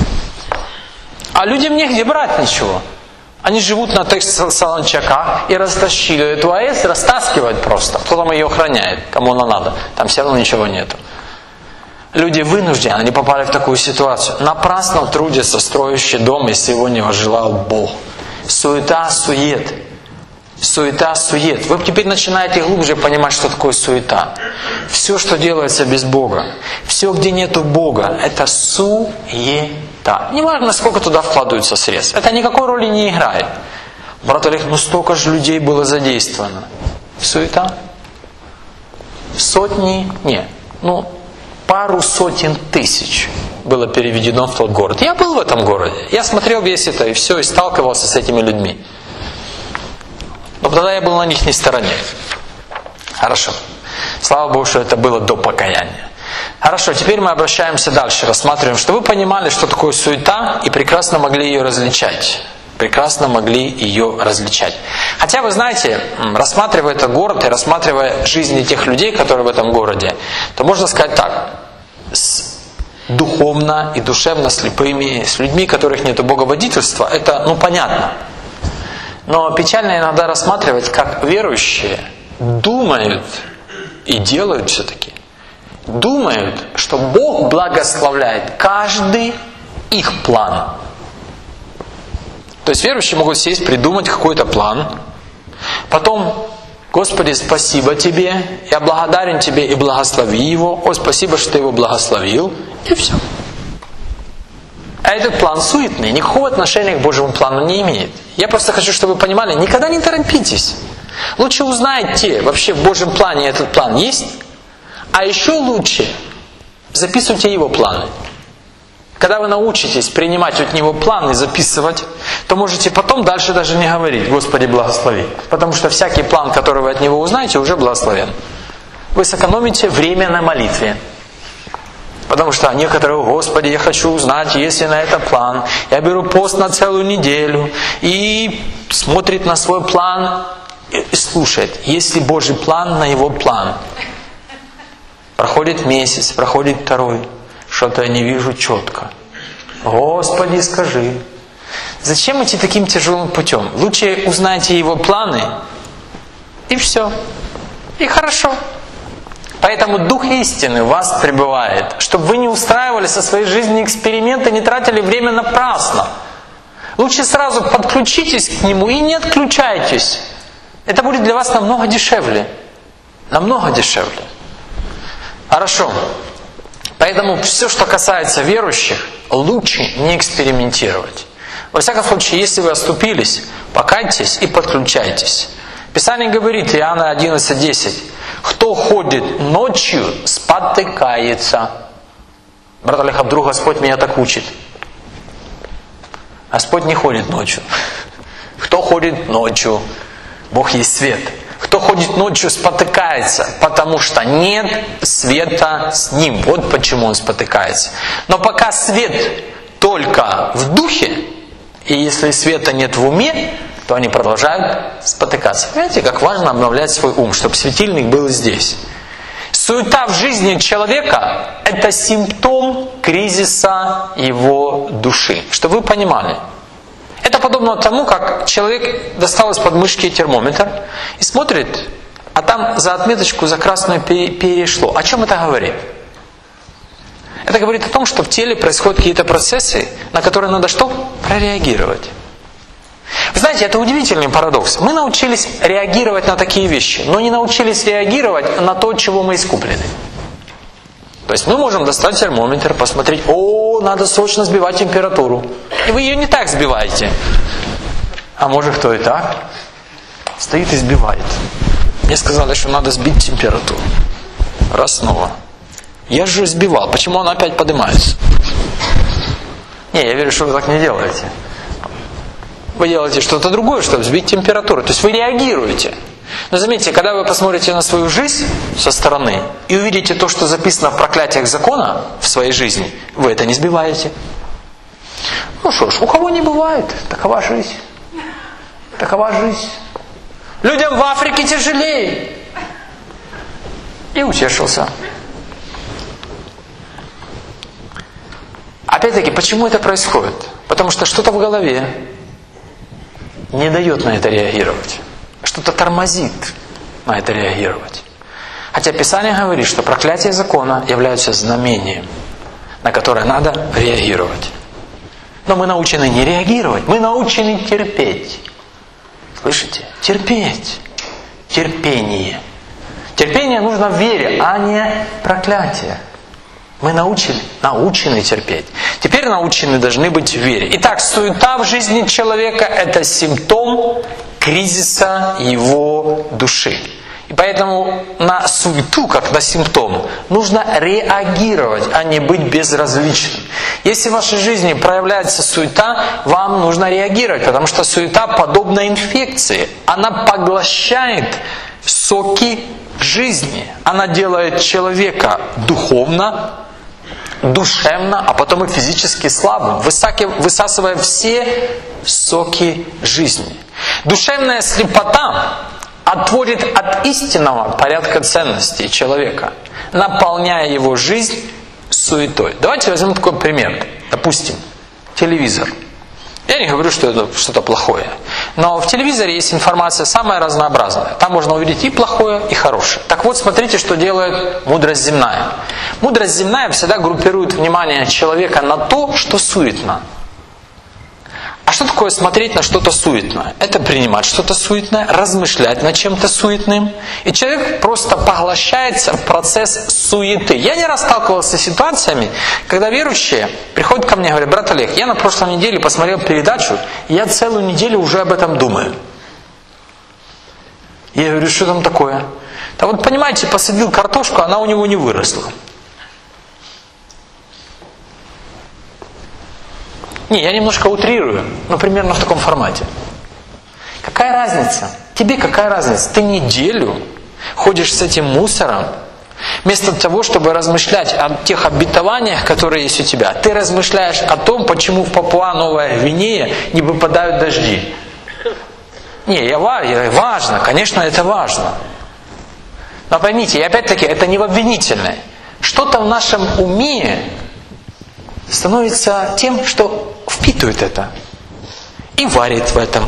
А людям негде брать ничего. Они живут на тех солончаках и растащили эту АЭС, растаскивают просто. Кто там ее охраняет, кому она надо. Там все равно ничего нету. Люди вынуждены, они попали в такую ситуацию. Напрасно трудятся строящий дом, если его не возжелал Бог. Суета, сует. Суета, сует. Вы теперь начинаете глубже понимать, что такое суета. Все, что делается без Бога, все, где нету Бога, это суета. Не важно, сколько туда вкладываются средств. Это никакой роли не играет. Брат Олег, столько же людей было задействовано. Суета. Сотни, пару сотен тысяч было переведено в тот город. Я был в этом городе. Я смотрел весь это и все, и сталкивался с этими людьми. Но тогда я был на их стороне. Хорошо. Слава Богу, что это было до покаяния. Хорошо, теперь мы обращаемся дальше, рассматриваем, что вы понимали, что такое суета, и прекрасно могли ее различать. Хотя, вы знаете, рассматривая этот город и рассматривая жизни тех людей, которые в этом городе, то можно сказать так. С духовно и душевно слепыми, с людьми, у которых нет боговодительства, это, понятно. Но печально иногда рассматривать, как верующие думают и делают все-таки. Думают, что Бог благословляет каждый их план. То есть верующие могут сесть, придумать какой-то план. Потом: Господи, спасибо Тебе, я благодарен Тебе и благослови его. О, спасибо, что Ты его благословил. И все. А этот план суетный, никакого отношения к Божьему плану не имеет. Я просто хочу, чтобы вы понимали, никогда не торопитесь. Лучше узнайте, вообще в Божьем плане этот план есть. А еще лучше записывайте его планы. Когда вы научитесь принимать от Него план и записывать, то можете потом дальше даже не говорить: Господи, благослови. Потому что всякий план, который вы от Него узнаете, уже благословен. Вы сэкономите время на молитве. Потому что некоторые: Господи, я хочу узнать, есть ли на это план. Я беру пост на целую неделю. И смотрит на свой план и слушает, есть ли Божий план на его план. Проходит месяц, проходит второй. Что-то я не вижу четко. Господи, скажи. Зачем идти таким тяжелым путем? Лучше узнайте его планы, и все. И хорошо. Поэтому Дух истины в вас пребывает, чтобы вы не устраивали со своей жизнью эксперименты, не тратили время напрасно. Лучше сразу подключитесь к Нему и не отключайтесь. Это будет для вас намного дешевле. Намного дешевле. Хорошо. Поэтому все, что касается верующих, лучше не экспериментировать. Во всяком случае, если вы оступились, покайтесь и подключайтесь. Писание говорит, Иоанна 11:10, кто ходит ночью, спотыкается. Брат Олег, а вдруг Господь меня так учит? Господь не ходит ночью. Кто ходит ночью? Бог есть свет. Кто ходит ночью, спотыкается, потому что нет света с ним. Вот почему он спотыкается. Но пока свет только в духе, и если света нет в уме, то они продолжают спотыкаться. Понимаете, как важно обновлять свой ум, чтобы светильник был здесь. Суета в жизни человека – это симптом кризиса его души. Чтобы вы понимали. Это подобно тому, как человек достал из подмышки термометр и смотрит, а там за отметочку, за красную перешло. О чем это говорит? Это говорит о том, что в теле происходят какие-то процессы, на которые надо что? Прореагировать. Вы знаете, это удивительный парадокс. Мы научились реагировать на такие вещи, но не научились реагировать на то, от чего мы искуплены. То есть мы можем достать термометр, посмотреть, надо срочно сбивать температуру. И вы ее не так сбиваете. А может кто и так стоит и сбивает. Мне сказали, что надо сбить температуру. Раз снова. Я же сбивал. Почему она опять поднимается? Не, я верю, что вы так не делаете. Вы делаете что-то другое, чтобы сбить температуру. То есть вы реагируете. Но заметьте, когда вы посмотрите на свою жизнь со стороны и увидите то, что записано в проклятиях закона в своей жизни, вы это не сбиваете. Ну что ж, у кого не бывает, такова жизнь. Такова жизнь. Людям в Африке тяжелее. И утешился. Опять-таки, почему это происходит? Потому что что-то в голове не дает на это реагировать. Что-то тормозит на это реагировать. Хотя Писание говорит, что проклятие закона являются знамением, на которое надо реагировать. Но мы научены не реагировать, мы научены терпеть. Слышите? Терпеть. Терпение. Терпение нужно в вере, а не проклятие. Мы научены терпеть. Теперь научены должны быть в вере. Итак, суета в жизни человека – это симптом кризиса его души. И поэтому на суету, как на симптом, нужно реагировать, а не быть безразличным. Если в вашей жизни проявляется суета, вам нужно реагировать, потому что суета подобна инфекции. Она поглощает соки жизни. Она делает человека духовно, душевно, а потом и физически слабым, высасывая все соки жизни. Душевная слепота отводит от истинного порядка ценностей человека, наполняя его жизнь суетой. Давайте возьмем такой пример. Допустим, телевизор. Я не говорю, что это что-то плохое. Но в телевизоре есть информация самая разнообразная. Там можно увидеть и плохое, и хорошее. Так вот, смотрите, что делает мудрость земная. Мудрость земная всегда группирует внимание человека на то, что суетно. А что такое смотреть на что-то суетное? Это принимать что-то суетное, размышлять над чем-то суетным. И человек просто поглощается в процесс суеты. Я не раз сталкивался с ситуациями, когда верующие приходят ко мне и говорят: брат Олег, я на прошлой неделе посмотрел передачу, и я целую неделю уже об этом думаю. Я говорю: что там такое? Да вот понимаете, посадил картошку, она у него не выросла. Не, я немножко утрирую, но примерно в таком формате. Какая разница? Тебе какая разница? Ты неделю ходишь с этим мусором, вместо того, чтобы размышлять о тех обетованиях, которые есть у тебя, ты размышляешь о том, почему в Папуа-Новая Гвинея не выпадают дожди. Не, важно, конечно, это важно. Но поймите, и опять-таки, это не в обвинительное. Что-то в нашем уме становится тем, что впитывает это и варит в этом.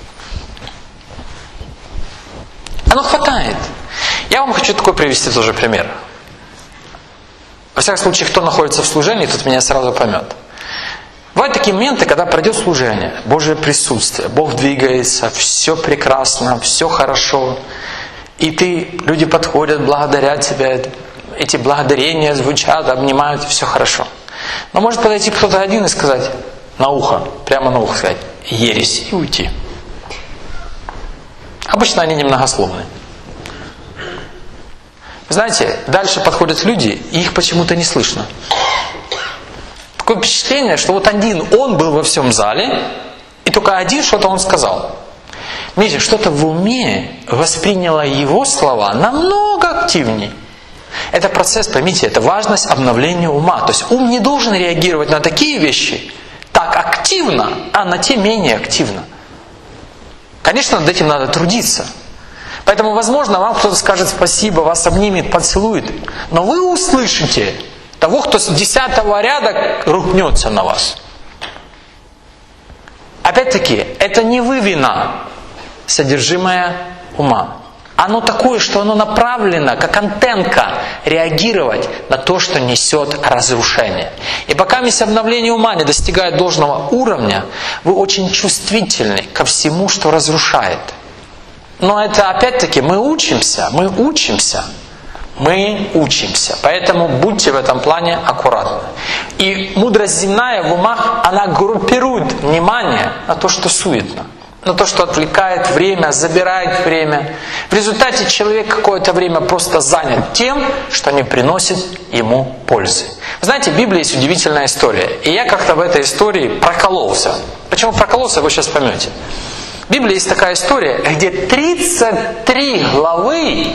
Оно хватает. Я вам хочу такой привести тоже пример. Во всяком случае, кто находится в служении, тот меня сразу поймет. Бывают такие моменты, когда пройдет служение, Божье присутствие, Бог двигается, все прекрасно, все хорошо. И люди подходят, благодарят тебя, эти благодарения звучат, обнимают, все хорошо. Но может подойти кто-то один и сказать на ухо, прямо на ухо сказать ересь и уйти. Обычно они немногословны. Знаете, дальше подходят люди, и их почему-то не слышно. Такое впечатление, что вот один он был во всем зале, и только один что-то он сказал. Видите, что-то в уме восприняло его слова намного активнее. Это процесс, поймите, это важность обновления ума. То есть ум не должен реагировать на такие вещи так активно, а на те менее активно. Конечно, над этим надо трудиться. Поэтому, возможно, вам кто-то скажет спасибо, вас обнимет, поцелует. Но вы услышите того, кто с 10-го ряда рухнется на вас. Опять-таки, это не вы вина, содержимое ума. Оно такое, что оно направлено, как антенка, реагировать на то, что несет разрушение. И пока обновление ума не достигает должного уровня, вы очень чувствительны ко всему, что разрушает. Но это опять-таки мы учимся. Поэтому будьте в этом плане аккуратны. И мудрость земная в умах, она группирует внимание на то, что суетно. На то, что отвлекает время, забирает время. В результате человек какое-то время просто занят тем, что не приносит ему пользы. Вы знаете, в Библии есть удивительная история. И я как-то в этой истории прокололся. Почему прокололся, вы сейчас поймете. В Библии есть такая история, где 33 главы,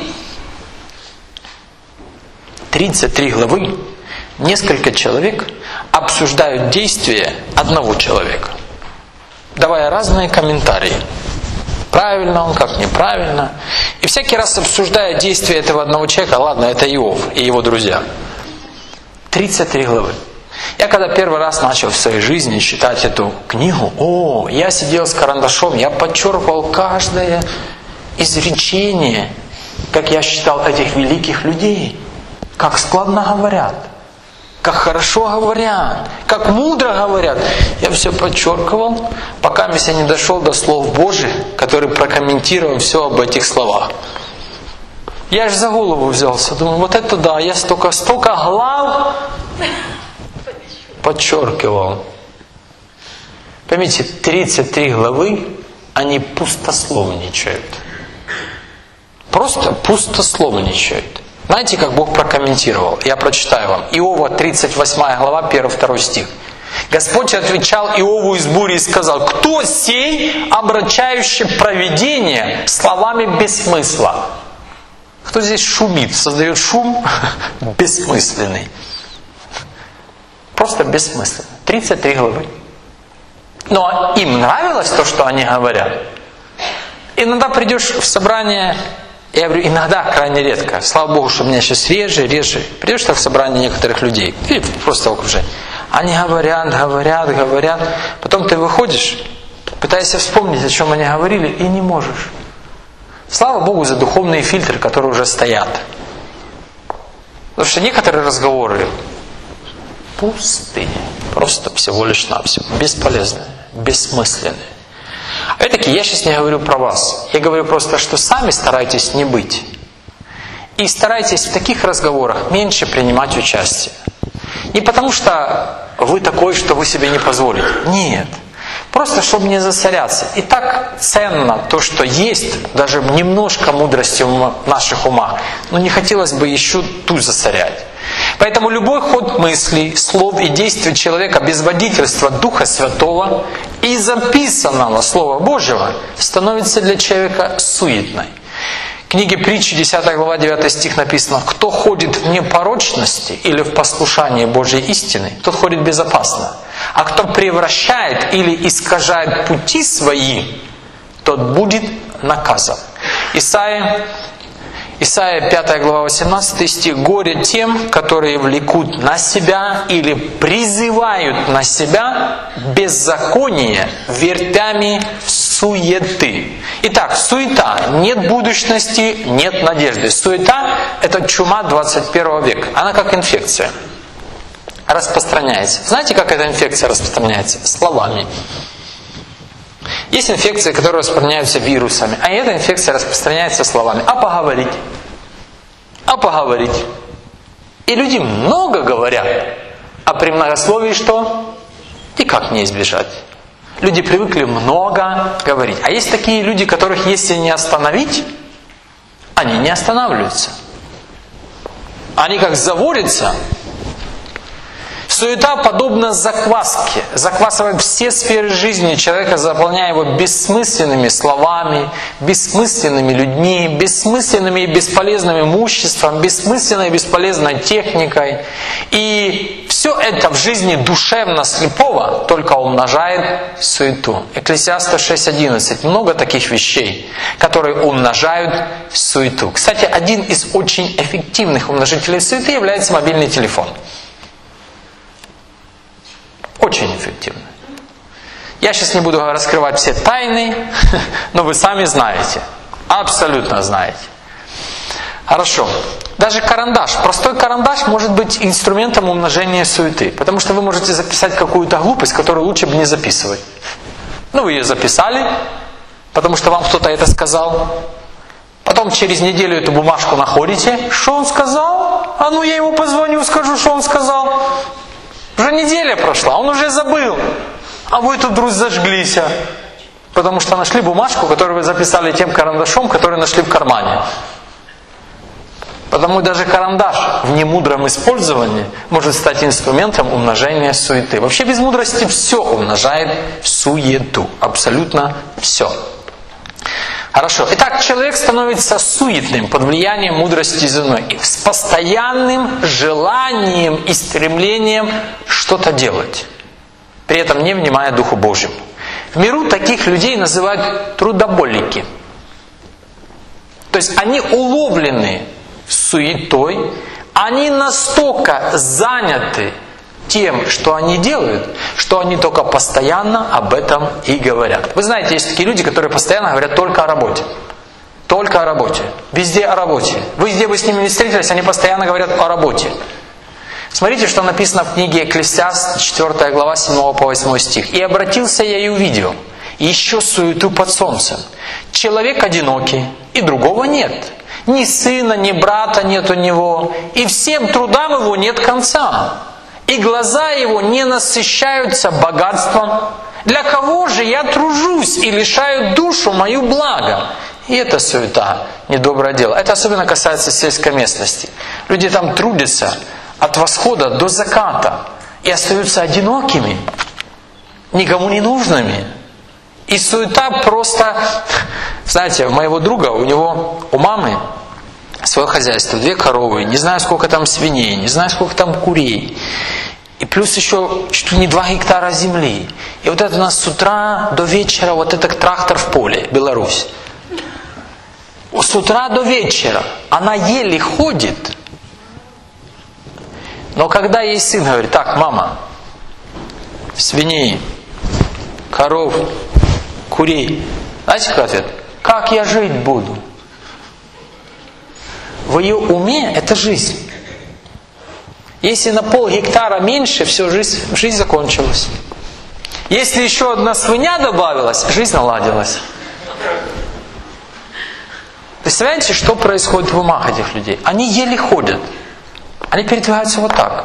несколько человек обсуждают действия одного человека, давая разные комментарии. Правильно он, как неправильно. И всякий раз обсуждая действия этого одного человека, ладно, это Иов и его друзья. 33 главы. Я когда первый раз начал в своей жизни читать эту книгу, я сидел с карандашом, я подчеркивал каждое изречение, как я считал этих великих людей, как складно говорят, как хорошо говорят, как мудро говорят. Я все подчеркивал, пока я не дошел до слов Божьих, который прокомментировал все об этих словах. Я аж за голову взялся, думаю, вот это да, я столько глав подчеркивал. Поймите, 33 главы, они пустословничают. Просто пустословничают. Знаете, как Бог прокомментировал? Я прочитаю вам. Иова, 38 глава, 1-2 стих. Господь отвечал Иову из бури и сказал: «Кто сей, обращающий провидение словами без смысла?» Кто здесь шумит, создает шум бессмысленный? Просто бессмысленно. 33 главы. Но им нравилось то, что они говорят. Иногда придешь в собрание, я говорю, иногда, крайне редко. Слава Богу, что у меня сейчас реже. Придешь в собрание некоторых людей, или просто в окружении. Они говорят. Потом ты выходишь, пытаешься вспомнить, о чем они говорили, и не можешь. Слава Богу за духовные фильтры, которые уже стоят. Потому что некоторые разговоры пустые, просто всего лишь навсего, бесполезные, бессмысленные. Опять-таки, я сейчас не говорю про вас. Я говорю просто, что сами старайтесь не быть. И старайтесь в таких разговорах меньше принимать участие. Не потому что вы такой, что вы себе не позволите. Нет. Просто, чтобы не засоряться. И так ценно то, что есть, даже немножко мудрости в наших умах. Но не хотелось бы еще ту засорять. Поэтому любой ход мыслей, слов и действий человека без водительства Духа Святого и записанного Слова Божьего становится для человека суетной. В книге Притчи, 10 глава, 9 стих написано: «Кто ходит в непорочности или в послушании Божьей истины, тот ходит безопасно. А кто превращает или искажает пути свои, тот будет наказан». Исайя 5 глава 18 стих: «Горе тем, которые влекут на себя или призывают на себя беззаконие вертями суеты». Итак, суета, нет будущности, нет надежды. Суета – это чума 21 века. Она как инфекция распространяется. Знаете, как эта инфекция распространяется? Словами. Есть инфекции, которые распространяются вирусами, а эта инфекция распространяется словами. А поговорить? И люди много говорят, А при многословии что? Никак не избежать. Люди привыкли много говорить. А есть такие люди, которых если не остановить, они не останавливаются. Они как заводятся. Суета подобна закваске. Заквасывает все сферы жизни человека, заполняя его бессмысленными словами, бессмысленными людьми, бессмысленными и бесполезным имуществом, бессмысленной и бесполезной техникой. И все это в жизни душевно слепого только умножает суету. Экклесиаста 6:11. Много таких вещей, которые умножают суету. Кстати, один из очень эффективных умножителей суеты является мобильный телефон. Очень эффективно. Я сейчас не буду раскрывать все тайны, но вы сами знаете. Абсолютно знаете. Хорошо. Даже карандаш. Простой карандаш может быть инструментом умножения суеты. Потому что вы можете записать какую-то глупость, которую лучше бы не записывать. Ну, вы ее записали, потому что вам кто-то это сказал. Потом через неделю эту бумажку находите. Что он сказал? А ну я ему позвоню, скажу, что он сказал. Уже неделя прошла, он уже забыл. А вы тут вдруг зажглись. Потому что нашли бумажку, которую вы записали тем карандашом, который нашли в кармане. Потому даже карандаш в немудром использовании может стать инструментом умножения суеты. Вообще без мудрости все умножает суету. Абсолютно все. Хорошо. Итак, человек становится суетным под влиянием мудрости земной. И с постоянным желанием и стремлением что-то делать. При этом не внимая Духу Божьему. В миру таких людей называют трудоголики. То есть они уловлены суетой, они настолько заняты тем, что они делают, что они только постоянно об этом и говорят. Вы знаете, есть такие люди, которые постоянно говорят только о работе. Только о работе. Везде о работе. Где бы с ними не встретились, они постоянно говорят о работе. Смотрите, что написано в книге Экклесиаст, 4 глава, 7 по 8 стих. «И обратился я и увидел еще суету под солнцем. Человек одинокий, и другого нет. Ни сына, ни брата нет у него, и всем трудам его нет конца. И глаза его не насыщаются богатством. Для кого же я тружусь и лишаю душу мою блага?» И это суета, недоброе дело. Это особенно касается сельской местности. Люди там трудятся от восхода до заката и остаются одинокими, никому не нужными. И суета просто... Знаете, у моего друга, у мамы свое хозяйство, 2 коровы, не знаю, сколько там свиней, не знаю, сколько там курей. И плюс еще чуть ли не 2 гектара земли. И вот это у нас с утра до вечера, вот этот трактор в поле, Беларусь. С утра до вечера она еле ходит. Но когда ей сын говорит: так, мама, свиней, коров, курей. Знаете, какой ответ? Как я жить буду? В ее уме это жизнь. Если на пол-гектара меньше, все, жизнь закончилась. Если еще одна свинья добавилась, жизнь наладилась. Представляете, что происходит в умах этих людей? Они еле ходят. Они передвигаются вот так.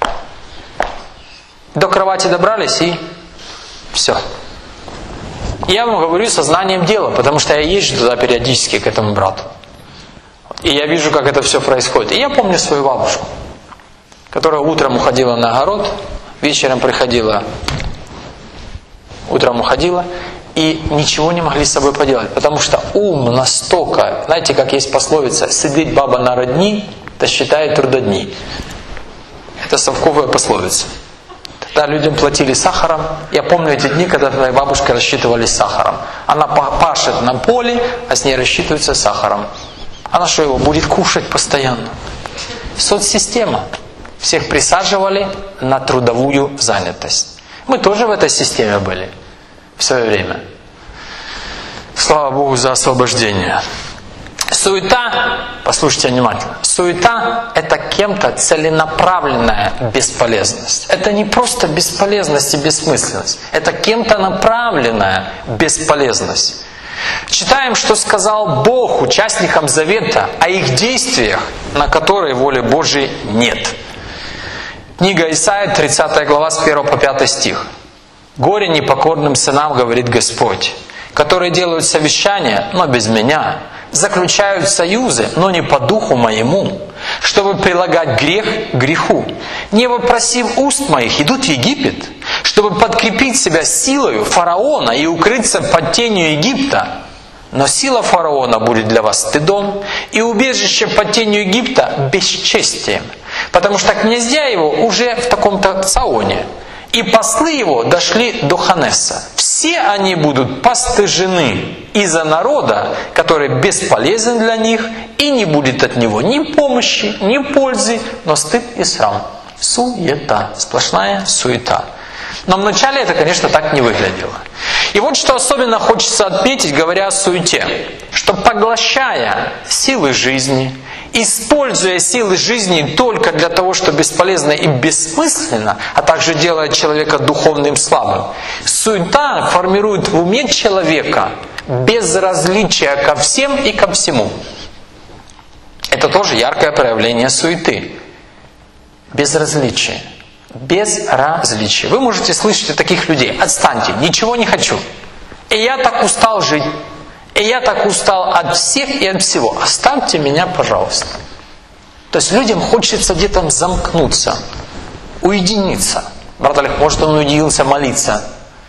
До кровати добрались и все. Я вам говорю сознанием дела, потому что я езжу туда периодически к этому брату. И я вижу, как это все происходит. И я помню свою бабушку, которая утром уходила на огород, вечером приходила, утром уходила, и ничего не могли с собой поделать, потому что ум настолько, знаете, как есть пословица: «Сидеть баба на родни, да считает трудодни». Это совковая пословица. Тогда людям платили сахаром. Я помню эти дни, когда твоя бабушка рассчитывались сахаром. Она пашет на поле, а с ней рассчитываются сахаром. Она что, его будет кушать постоянно? Соцсистема. Всех присаживали на трудовую занятость. Мы тоже в этой системе были в свое время. Слава Богу за освобождение. Суета, послушайте внимательно, суета – это кем-то целенаправленная бесполезность. Это не просто бесполезность и бессмысленность. Это кем-то направленная бесполезность. Читаем, что сказал Бог участникам Завета о их действиях, на которые воли Божьей нет. Книга Исаия, 30 глава, с 1 по 5 стих. «Горе непокорным сынам, говорит Господь, которые делают совещания, но без Меня, заключают союзы, но не по духу Моему, чтобы прилагать грех к греху. Не вопросив уст моих, идут в Египет, чтобы подкрепить себя силою фараона и укрыться под тенью Египта. Но сила фараона будет для вас стыдом, и убежище под тенью Египта бесчестием, потому что князья его уже в таком-то Саоне, и послы его дошли до Ханеса. Все они будут постыжены из-за народа, который бесполезен для них, и не будет от него ни помощи, ни пользы, но стыд и срам». Суета, сплошная суета. Но вначале это, конечно, так не выглядело. И вот что особенно хочется отметить, говоря о суете, что поглощая силы жизни, используя силы жизни только для того, что бесполезно и бессмысленно, а также делая человека духовным слабым, суета формирует в уме человека безразличие ко всем и ко всему. Это тоже яркое проявление суеты. Безразличие. Безразличие. Вы можете слышать от таких людей: «Отстаньте, ничего не хочу. И я так устал жить. И я так устал от всех и от всего. Оставьте меня, пожалуйста». То есть людям хочется где-то замкнуться, уединиться. Брат Олег, может, он уединился молиться.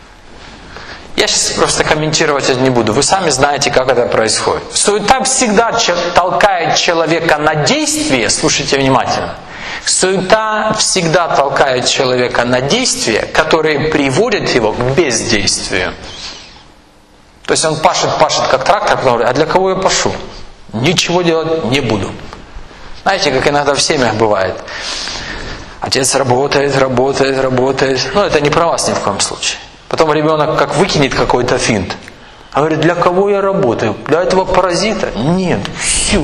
Я сейчас просто комментировать это не буду. Вы сами знаете, как это происходит. Суета всегда толкает человека на действие. Слушайте внимательно. Суета всегда толкает человека на действия, которые приводят его к бездействию. То есть он пашет как трактор, потом говорит: «А для кого я пашу? Ничего делать не буду». Знаете, как иногда в семьях бывает. Отец работает. Но это не про вас ни в коем случае. Потом ребенок как выкинет какой-то финт. А говорит: «Для кого я работаю? Для этого паразита?» Нет, все.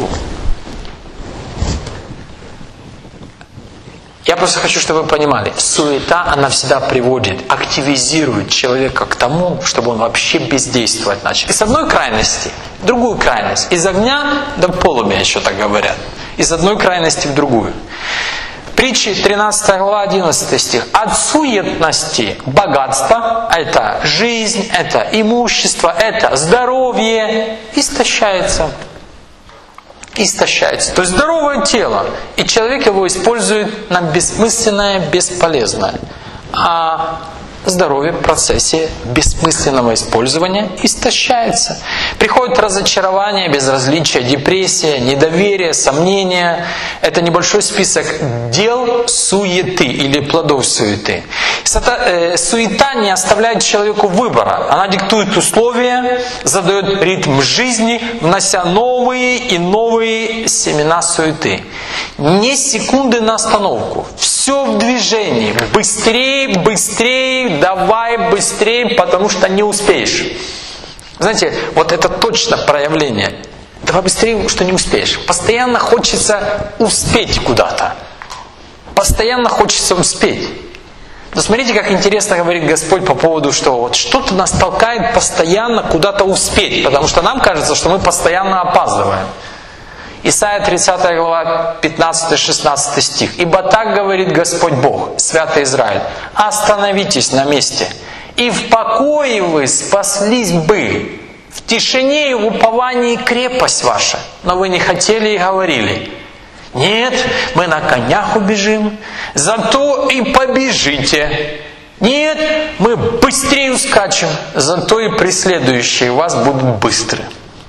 Я просто хочу, чтобы вы понимали, суета, она всегда приводит, активизирует человека к тому, чтобы он вообще бездействовать начал. Из одной крайности в другую крайность. Из огня до полумя, еще так говорят. Из одной крайности в другую. Притчи 13 глава, 11 стих. «От суетности богатство, это жизнь, это имущество, это здоровье истощается». Истощается. То есть здоровое тело, и человек его использует на бессмысленное, бесполезное. А здоровье в процессе бессмысленного использования истощается. Приходит разочарование, безразличие, депрессия, недоверие, сомнения. Это небольшой список дел суеты или плодов суеты. Суета не оставляет человеку выбора. Она диктует условия, задает ритм жизни, внося новые и новые семена суеты. Не секунды на остановку. Все в движении. Быстрее, давай быстрее, потому что не успеешь. Знаете, вот это точно проявление. Давай быстрее, что не успеешь. Постоянно хочется успеть куда-то. Постоянно хочется успеть. Но смотрите, как интересно говорит Господь по поводу, что вот что-то нас толкает постоянно куда-то успеть, потому что нам кажется, что мы постоянно опаздываем. Исайя 30 глава, 15-16 стих. «Ибо так говорит Господь Бог, святый Израиль: остановитесь на месте, и в покое вы спаслись бы, в тишине и в уповании крепость ваша. Но вы не хотели и говорили: нет, мы на конях убежим, зато и побежите. Нет, мы быстрее ускачем, зато и преследующие вас будут быстры».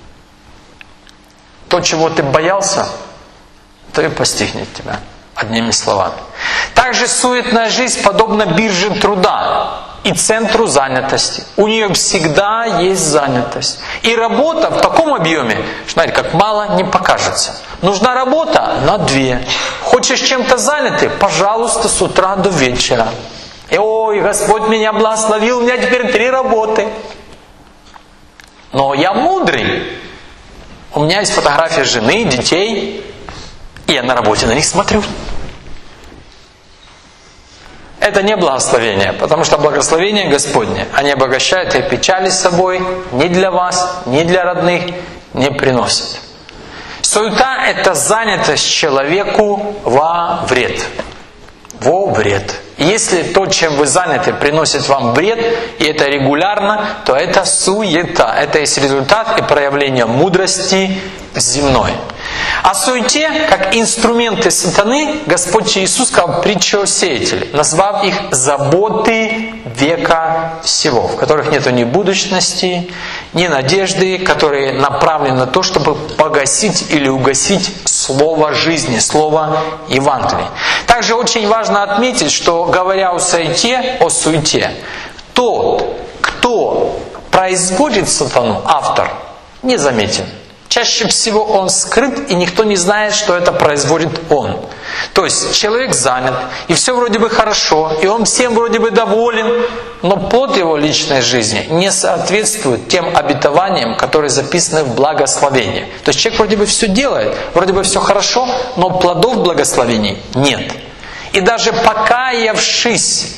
То, чего ты боялся, то и постигнет тебя, одними словами. Также суетная жизнь подобна бирже труда и центру занятости. У нее всегда есть занятость. И работа в таком объеме, знаете, как мало не покажется. Нужна работа на 2. Хочешь чем-то занятый? Пожалуйста, с утра до вечера. И ой, Господь меня благословил, у меня теперь 3 работы. Но я мудрый. У меня есть фотография жены, детей, и я на работе на них смотрю. Это не благословение, потому что благословение Господне, они обогащают и печали с собой, ни для вас, ни для родных не приносят. Суета – это занятость человеку во вред. во вред. И если то, чем вы заняты, приносит вам вред, и это регулярно, то это суета. Это есть результат и проявление мудрости земной. О суете, как инструменты сатаны, Господь Иисус сказал притчу о сеятеле, назвав их заботы века всего, в которых нет ни будущности, ни надежды, которые направлены на то, чтобы погасить или угасить слово жизни, слово Евангелия. Также очень важно отметить, что говоря о суете, тот, кто производит сатану, автор, не заметен. Чаще всего он скрыт, и никто не знает, что это производит он. То есть человек занят, и все вроде бы хорошо, и он всем вроде бы доволен, но плод его личной жизни не соответствует тем обетованиям, которые записаны в благословении. То есть человек вроде бы все делает, вроде бы все хорошо, но плодов благословений нет. И даже покаявшись,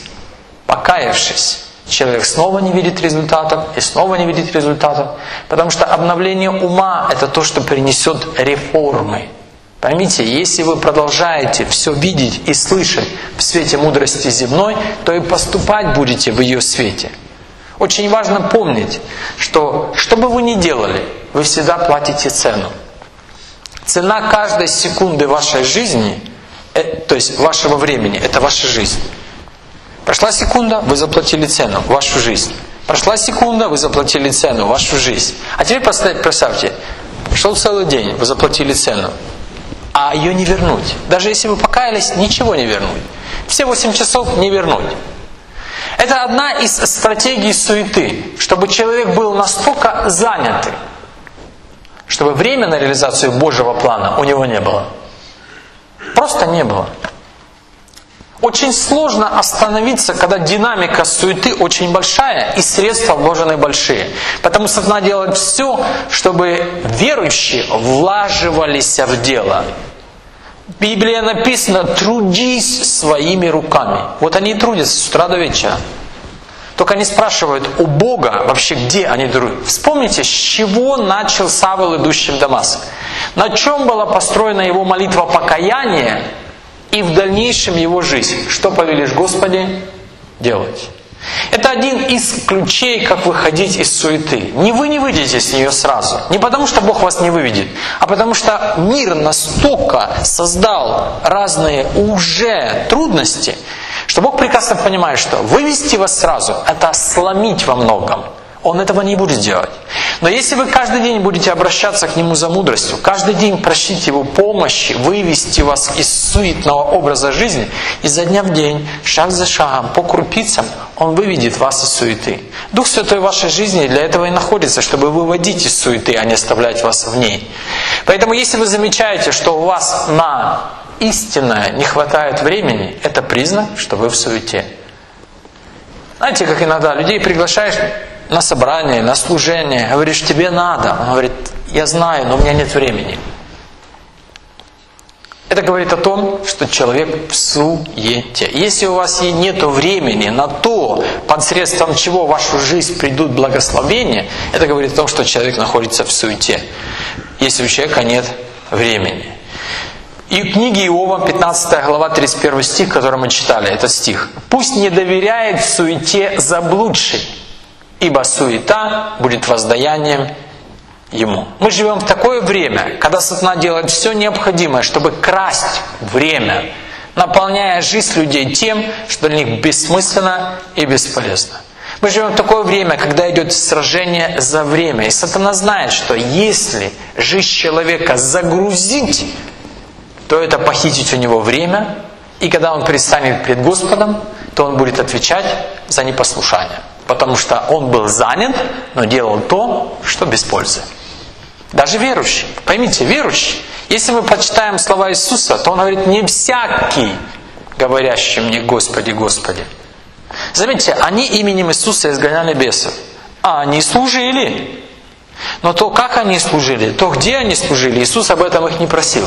человек снова не видит результатов и снова не видит результатов, потому что обновление ума – это то, что принесет реформы. Поймите, если вы продолжаете все видеть и слышать в свете мудрости земной, то и поступать будете в ее свете. Очень важно помнить, что бы вы ни делали, вы всегда платите цену. Цена каждой секунды вашей жизни, то есть вашего времени, это ваша жизнь. Прошла секунда, вы заплатили цену, вашу жизнь. Прошла секунда, вы заплатили цену, вашу жизнь. А теперь представьте, прошел целый день, вы заплатили цену, а ее не вернуть. Даже если вы покаялись, ничего не вернуть. Все 8 часов не вернуть. Это одна из стратегий суеты, чтобы человек был настолько занятый, чтобы время на реализацию Божьего плана у него не было. Просто не было. Очень сложно остановиться, когда динамика суеты очень большая и средства вложены большие. Потому что надо делать все, чтобы верующие влаживались в дело. В Библии написано: трудись своими руками. Вот они и трудятся с утра до вечера. Только они спрашивают у Бога вообще, где они трудятся. Вспомните, с чего начал Савл, идущий в Дамаск. На чем была построена его молитва покаяния и в дальнейшем его жизнь. Что повелишь, Господи, делать? Это один из ключей, как выходить из суеты. Вы не выйдете с нее сразу. Не потому, что Бог вас не выведет, а потому что мир настолько создал разные уже трудности, что Бог прекрасно понимает, что вывести вас сразу – это сломить во многом. Он этого не будет делать. Но если вы каждый день будете обращаться к Нему за мудростью, каждый день просить Его помощи, вывести вас из суетного образа жизни, изо дня в день, шаг за шагом, по крупицам, Он выведет вас из суеты. Дух Святой в вашей жизни для этого и находится, чтобы выводить из суеты, а не оставлять вас в ней. Поэтому если вы замечаете, что у вас на истинное не хватает времени, это признак, что вы в суете. Знаете, как иногда людей приглашаешь на собрание, на служение, говоришь, тебе надо. Он говорит, я знаю, но у меня нет времени. Это говорит о том, что человек в суете. Если у вас нет времени на то, посредством чего в вашу жизнь придут благословения, это говорит о том, что человек находится в суете. Если у человека нет времени. И в книге Иова, 15 глава, 31 стих, который мы читали, этот стих. «Пусть не доверяет суете заблудший, ибо суета будет воздаянием ему». Мы живем в такое время, когда сатана делает все необходимое, чтобы красть время, наполняя жизнь людей тем, что для них бессмысленно и бесполезно. Мы живем в такое время, когда идет сражение за время. И сатана знает, что если жизнь человека загрузить, то это похитить у него время, и когда он предстанет пред Господом, то он будет отвечать за непослушание. Потому что он был занят, но делал то, что без пользы. Даже верующий. Поймите, верующий. Если мы почитаем слова Иисуса, то Он говорит, не всякий, говорящий мне, Господи, Господи. Заметьте, они именем Иисуса изгоняли бесов. А они служили. Но то, как они служили, то, где они служили, Иисус об этом их не просил.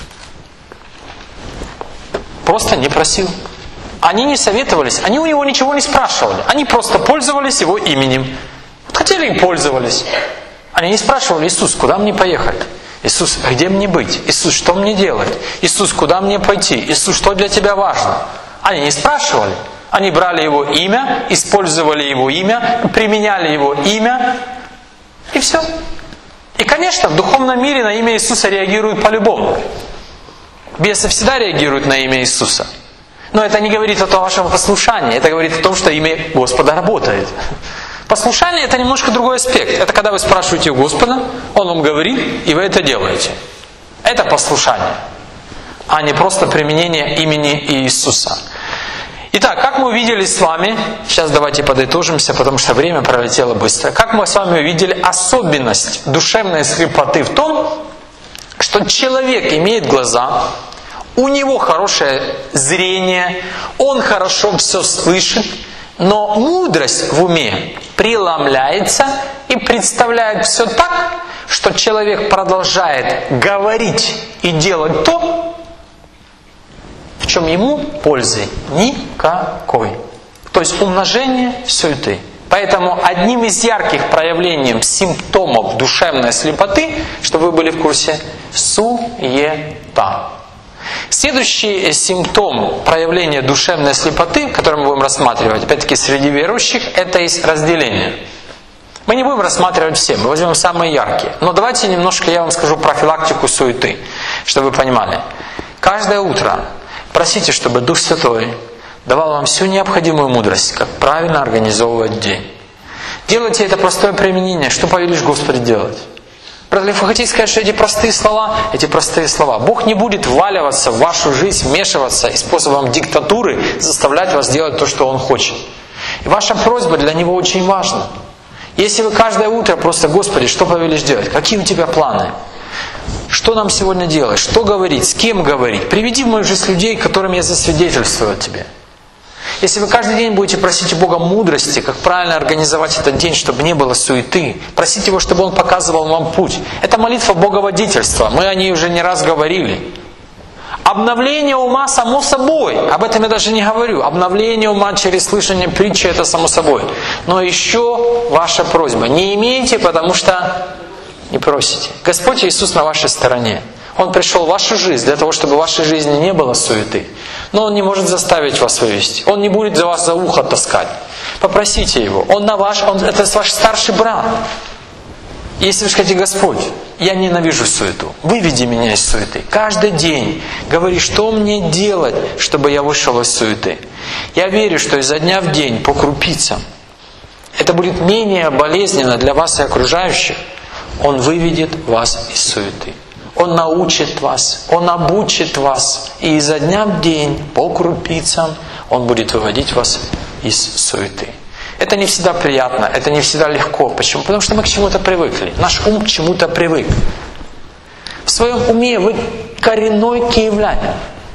Просто не просил. Они не советовались, они у Него ничего не спрашивали. Они просто пользовались Его именем. Вот хотели и пользовались. Они не спрашивали, Иисус, куда мне поехать? Иисус, где мне быть? Иисус, что мне делать? Иисус, куда мне пойти? Иисус, что для Тебя важно? Они не спрашивали. Они брали Его имя, использовали Его имя, применяли Его имя, и все. И, конечно, в духовном мире на имя Иисуса реагируют по-любому. Бесы всегда реагируют на имя Иисуса. Но это не говорит о вашем послушании, это говорит о том, что имя Господа работает. Послушание — это немножко другой аспект. Это когда вы спрашиваете у Господа, Он вам говорит, и вы это делаете. Это послушание, а не просто применение имени Иисуса. Итак, как мы увидели с вами, сейчас давайте подытожимся, потому что время пролетело быстро. Как мы с вами увидели особенность душевной слепоты в том, что человек имеет глаза, у него хорошее зрение, он хорошо все слышит, но мудрость в уме преломляется и представляет все так, что человек продолжает говорить и делать то, в чем ему пользы никакой. То есть умножение суеты. Поэтому одним из ярких проявлений симптомов душевной слепоты, чтобы вы были в курсе, суета. Следующий симптом проявления душевной слепоты, который мы будем рассматривать, опять-таки среди верующих, это есть разделение. Мы не будем рассматривать все, мы возьмем самые яркие. Но давайте немножко я вам скажу профилактику суеты, чтобы вы понимали. Каждое утро просите, чтобы Дух Святой давал вам всю необходимую мудрость, как правильно организовывать день. Делайте это простое применение, что повелишь Господи делать. Братья, вы хотите сказать, что эти простые слова, Бог не будет вваливаться в вашу жизнь, вмешиваться и способом диктатуры заставлять вас делать то, что Он хочет. И ваша просьба для Него очень важна. Если вы каждое утро просто: Господи, что повелишь делать? Какие у Тебя планы? Что нам сегодня делать? Что говорить? С кем говорить? Приведи в мою жизнь людей, которым я засвидетельствую от Тебя. Если вы каждый день будете просить у Бога мудрости, как правильно организовать этот день, чтобы не было суеты, просить Его, чтобы Он показывал вам путь. Это молитва Боговодительства. Мы о ней уже не раз говорили. Обновление ума само собой. Об этом я даже не говорю. Обновление ума через слышание притчи — это само собой. Но еще ваша просьба. Не имейте, потому что не просите. Господь Иисус на вашей стороне. Он пришел в вашу жизнь для того, чтобы в вашей жизни не было суеты. Но Он не может заставить вас вывести. Он не будет за вас за ухо таскать. Попросите Его. Это ваш старший брат. Если вы скажете: Господь, я ненавижу суету, выведи меня из суеты. Каждый день говори, что мне делать, чтобы я вышел из суеты. Я верю, что изо дня в день по крупицам это будет менее болезненно для вас и окружающих. Он выведет вас из суеты. Он научит вас, Он обучит вас. И изо дня в день, по крупицам, Он будет выводить вас из суеты. Это не всегда приятно, это не всегда легко. Почему? Потому что мы к чему-то привыкли. Наш ум к чему-то привык. В своем уме вы коренной киевлянин.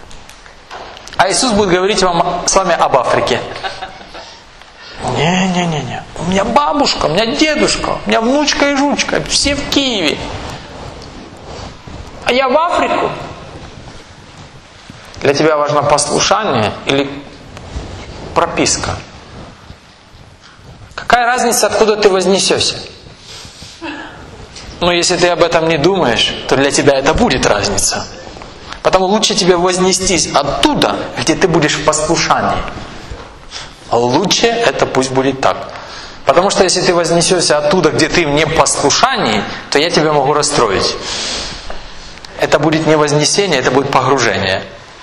А Иисус будет говорить с вами об Африке. Не. У меня бабушка, у меня дедушка, у меня внучка и жучка. Все в Киеве. А я в Африку. Для тебя важно послушание или прописка? Какая разница, откуда ты вознесешься? Но если ты об этом не думаешь, то для тебя это будет разница. Потому лучше тебе вознестись оттуда, где ты будешь в послушании. Лучше это пусть будет так. Потому что если ты вознесешься оттуда, где ты в непослушании, то я тебя могу расстроить. Это будет не вознесение, это будет погружение.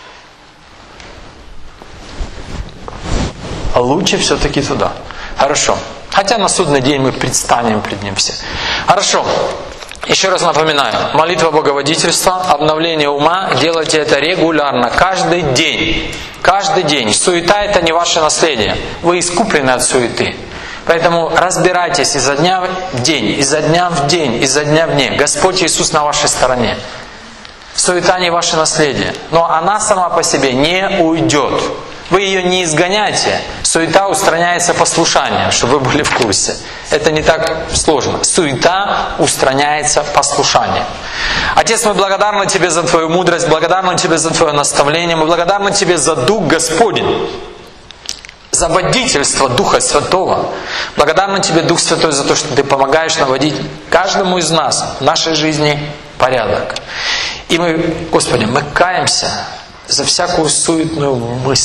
А лучше все-таки туда. Хорошо. Хотя на судный день мы предстанем пред Ним все. Хорошо. Еще раз напоминаю. Молитва Боговодительства, обновление ума. Делайте это регулярно. Каждый день. Каждый день. Суета — это не ваше наследие. Вы искуплены от суеты. Поэтому разбирайтесь изо дня в день, изо дня в день, изо дня в день. Господь Иисус на вашей стороне. Суета не ваше наследие. Но она сама по себе не уйдет. Вы ее не изгоняете. Суета устраняется послушанием, чтобы вы были в курсе. Это не так сложно. Суета устраняется послушанием. Отец, мы благодарны Тебе за Твою мудрость, благодарны Тебе за Твое наставление, мы благодарны Тебе за Дух Господень, за водительство Духа Святого. Благодарны Тебе, Дух Святой, за то, что Ты помогаешь наводить каждому из нас в нашей жизни порядок. И мы, Господи, мы каемся за всякую суетную мысль,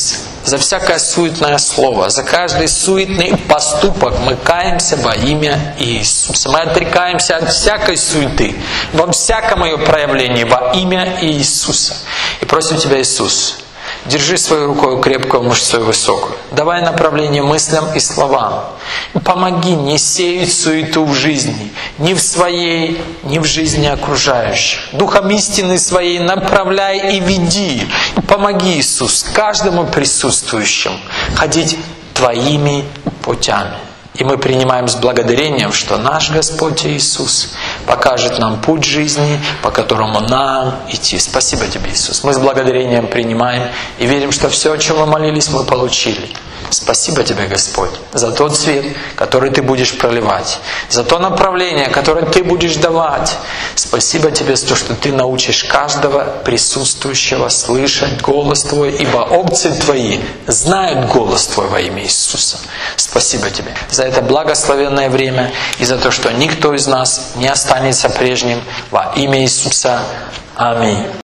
За всякое суетное слово, за каждый суетный поступок мы каемся во имя Иисуса. Мы отрекаемся от всякой суеты, во всяком ее проявлении во имя Иисуса. И просим Тебя, Иисус, держи своей рукой крепкую мышцу и высокую. Давай направление мыслям и словам. Помоги не сеять суету в жизни, ни в своей, ни в жизни окружающих. Духом истины своей направляй и веди. Помоги, Иисус, каждому присутствующему ходить Твоими путями. И мы принимаем с благодарением, что наш Господь Иисус покажет нам путь жизни, по которому нам идти. Спасибо Тебе, Иисус. Мы с благодарением принимаем и верим, что все, о чем мы молились, мы получили. Спасибо Тебе, Господь, за тот свет, который Ты будешь проливать, за то направление, которое Ты будешь давать. Спасибо Тебе за то, что Ты научишь каждого присутствующего слышать голос Твой, ибо овцы Твои знают голос Твой во имя Иисуса. Спасибо Тебе за это благословенное время и за то, что никто из нас не останется прежним во имя Иисуса. Аминь.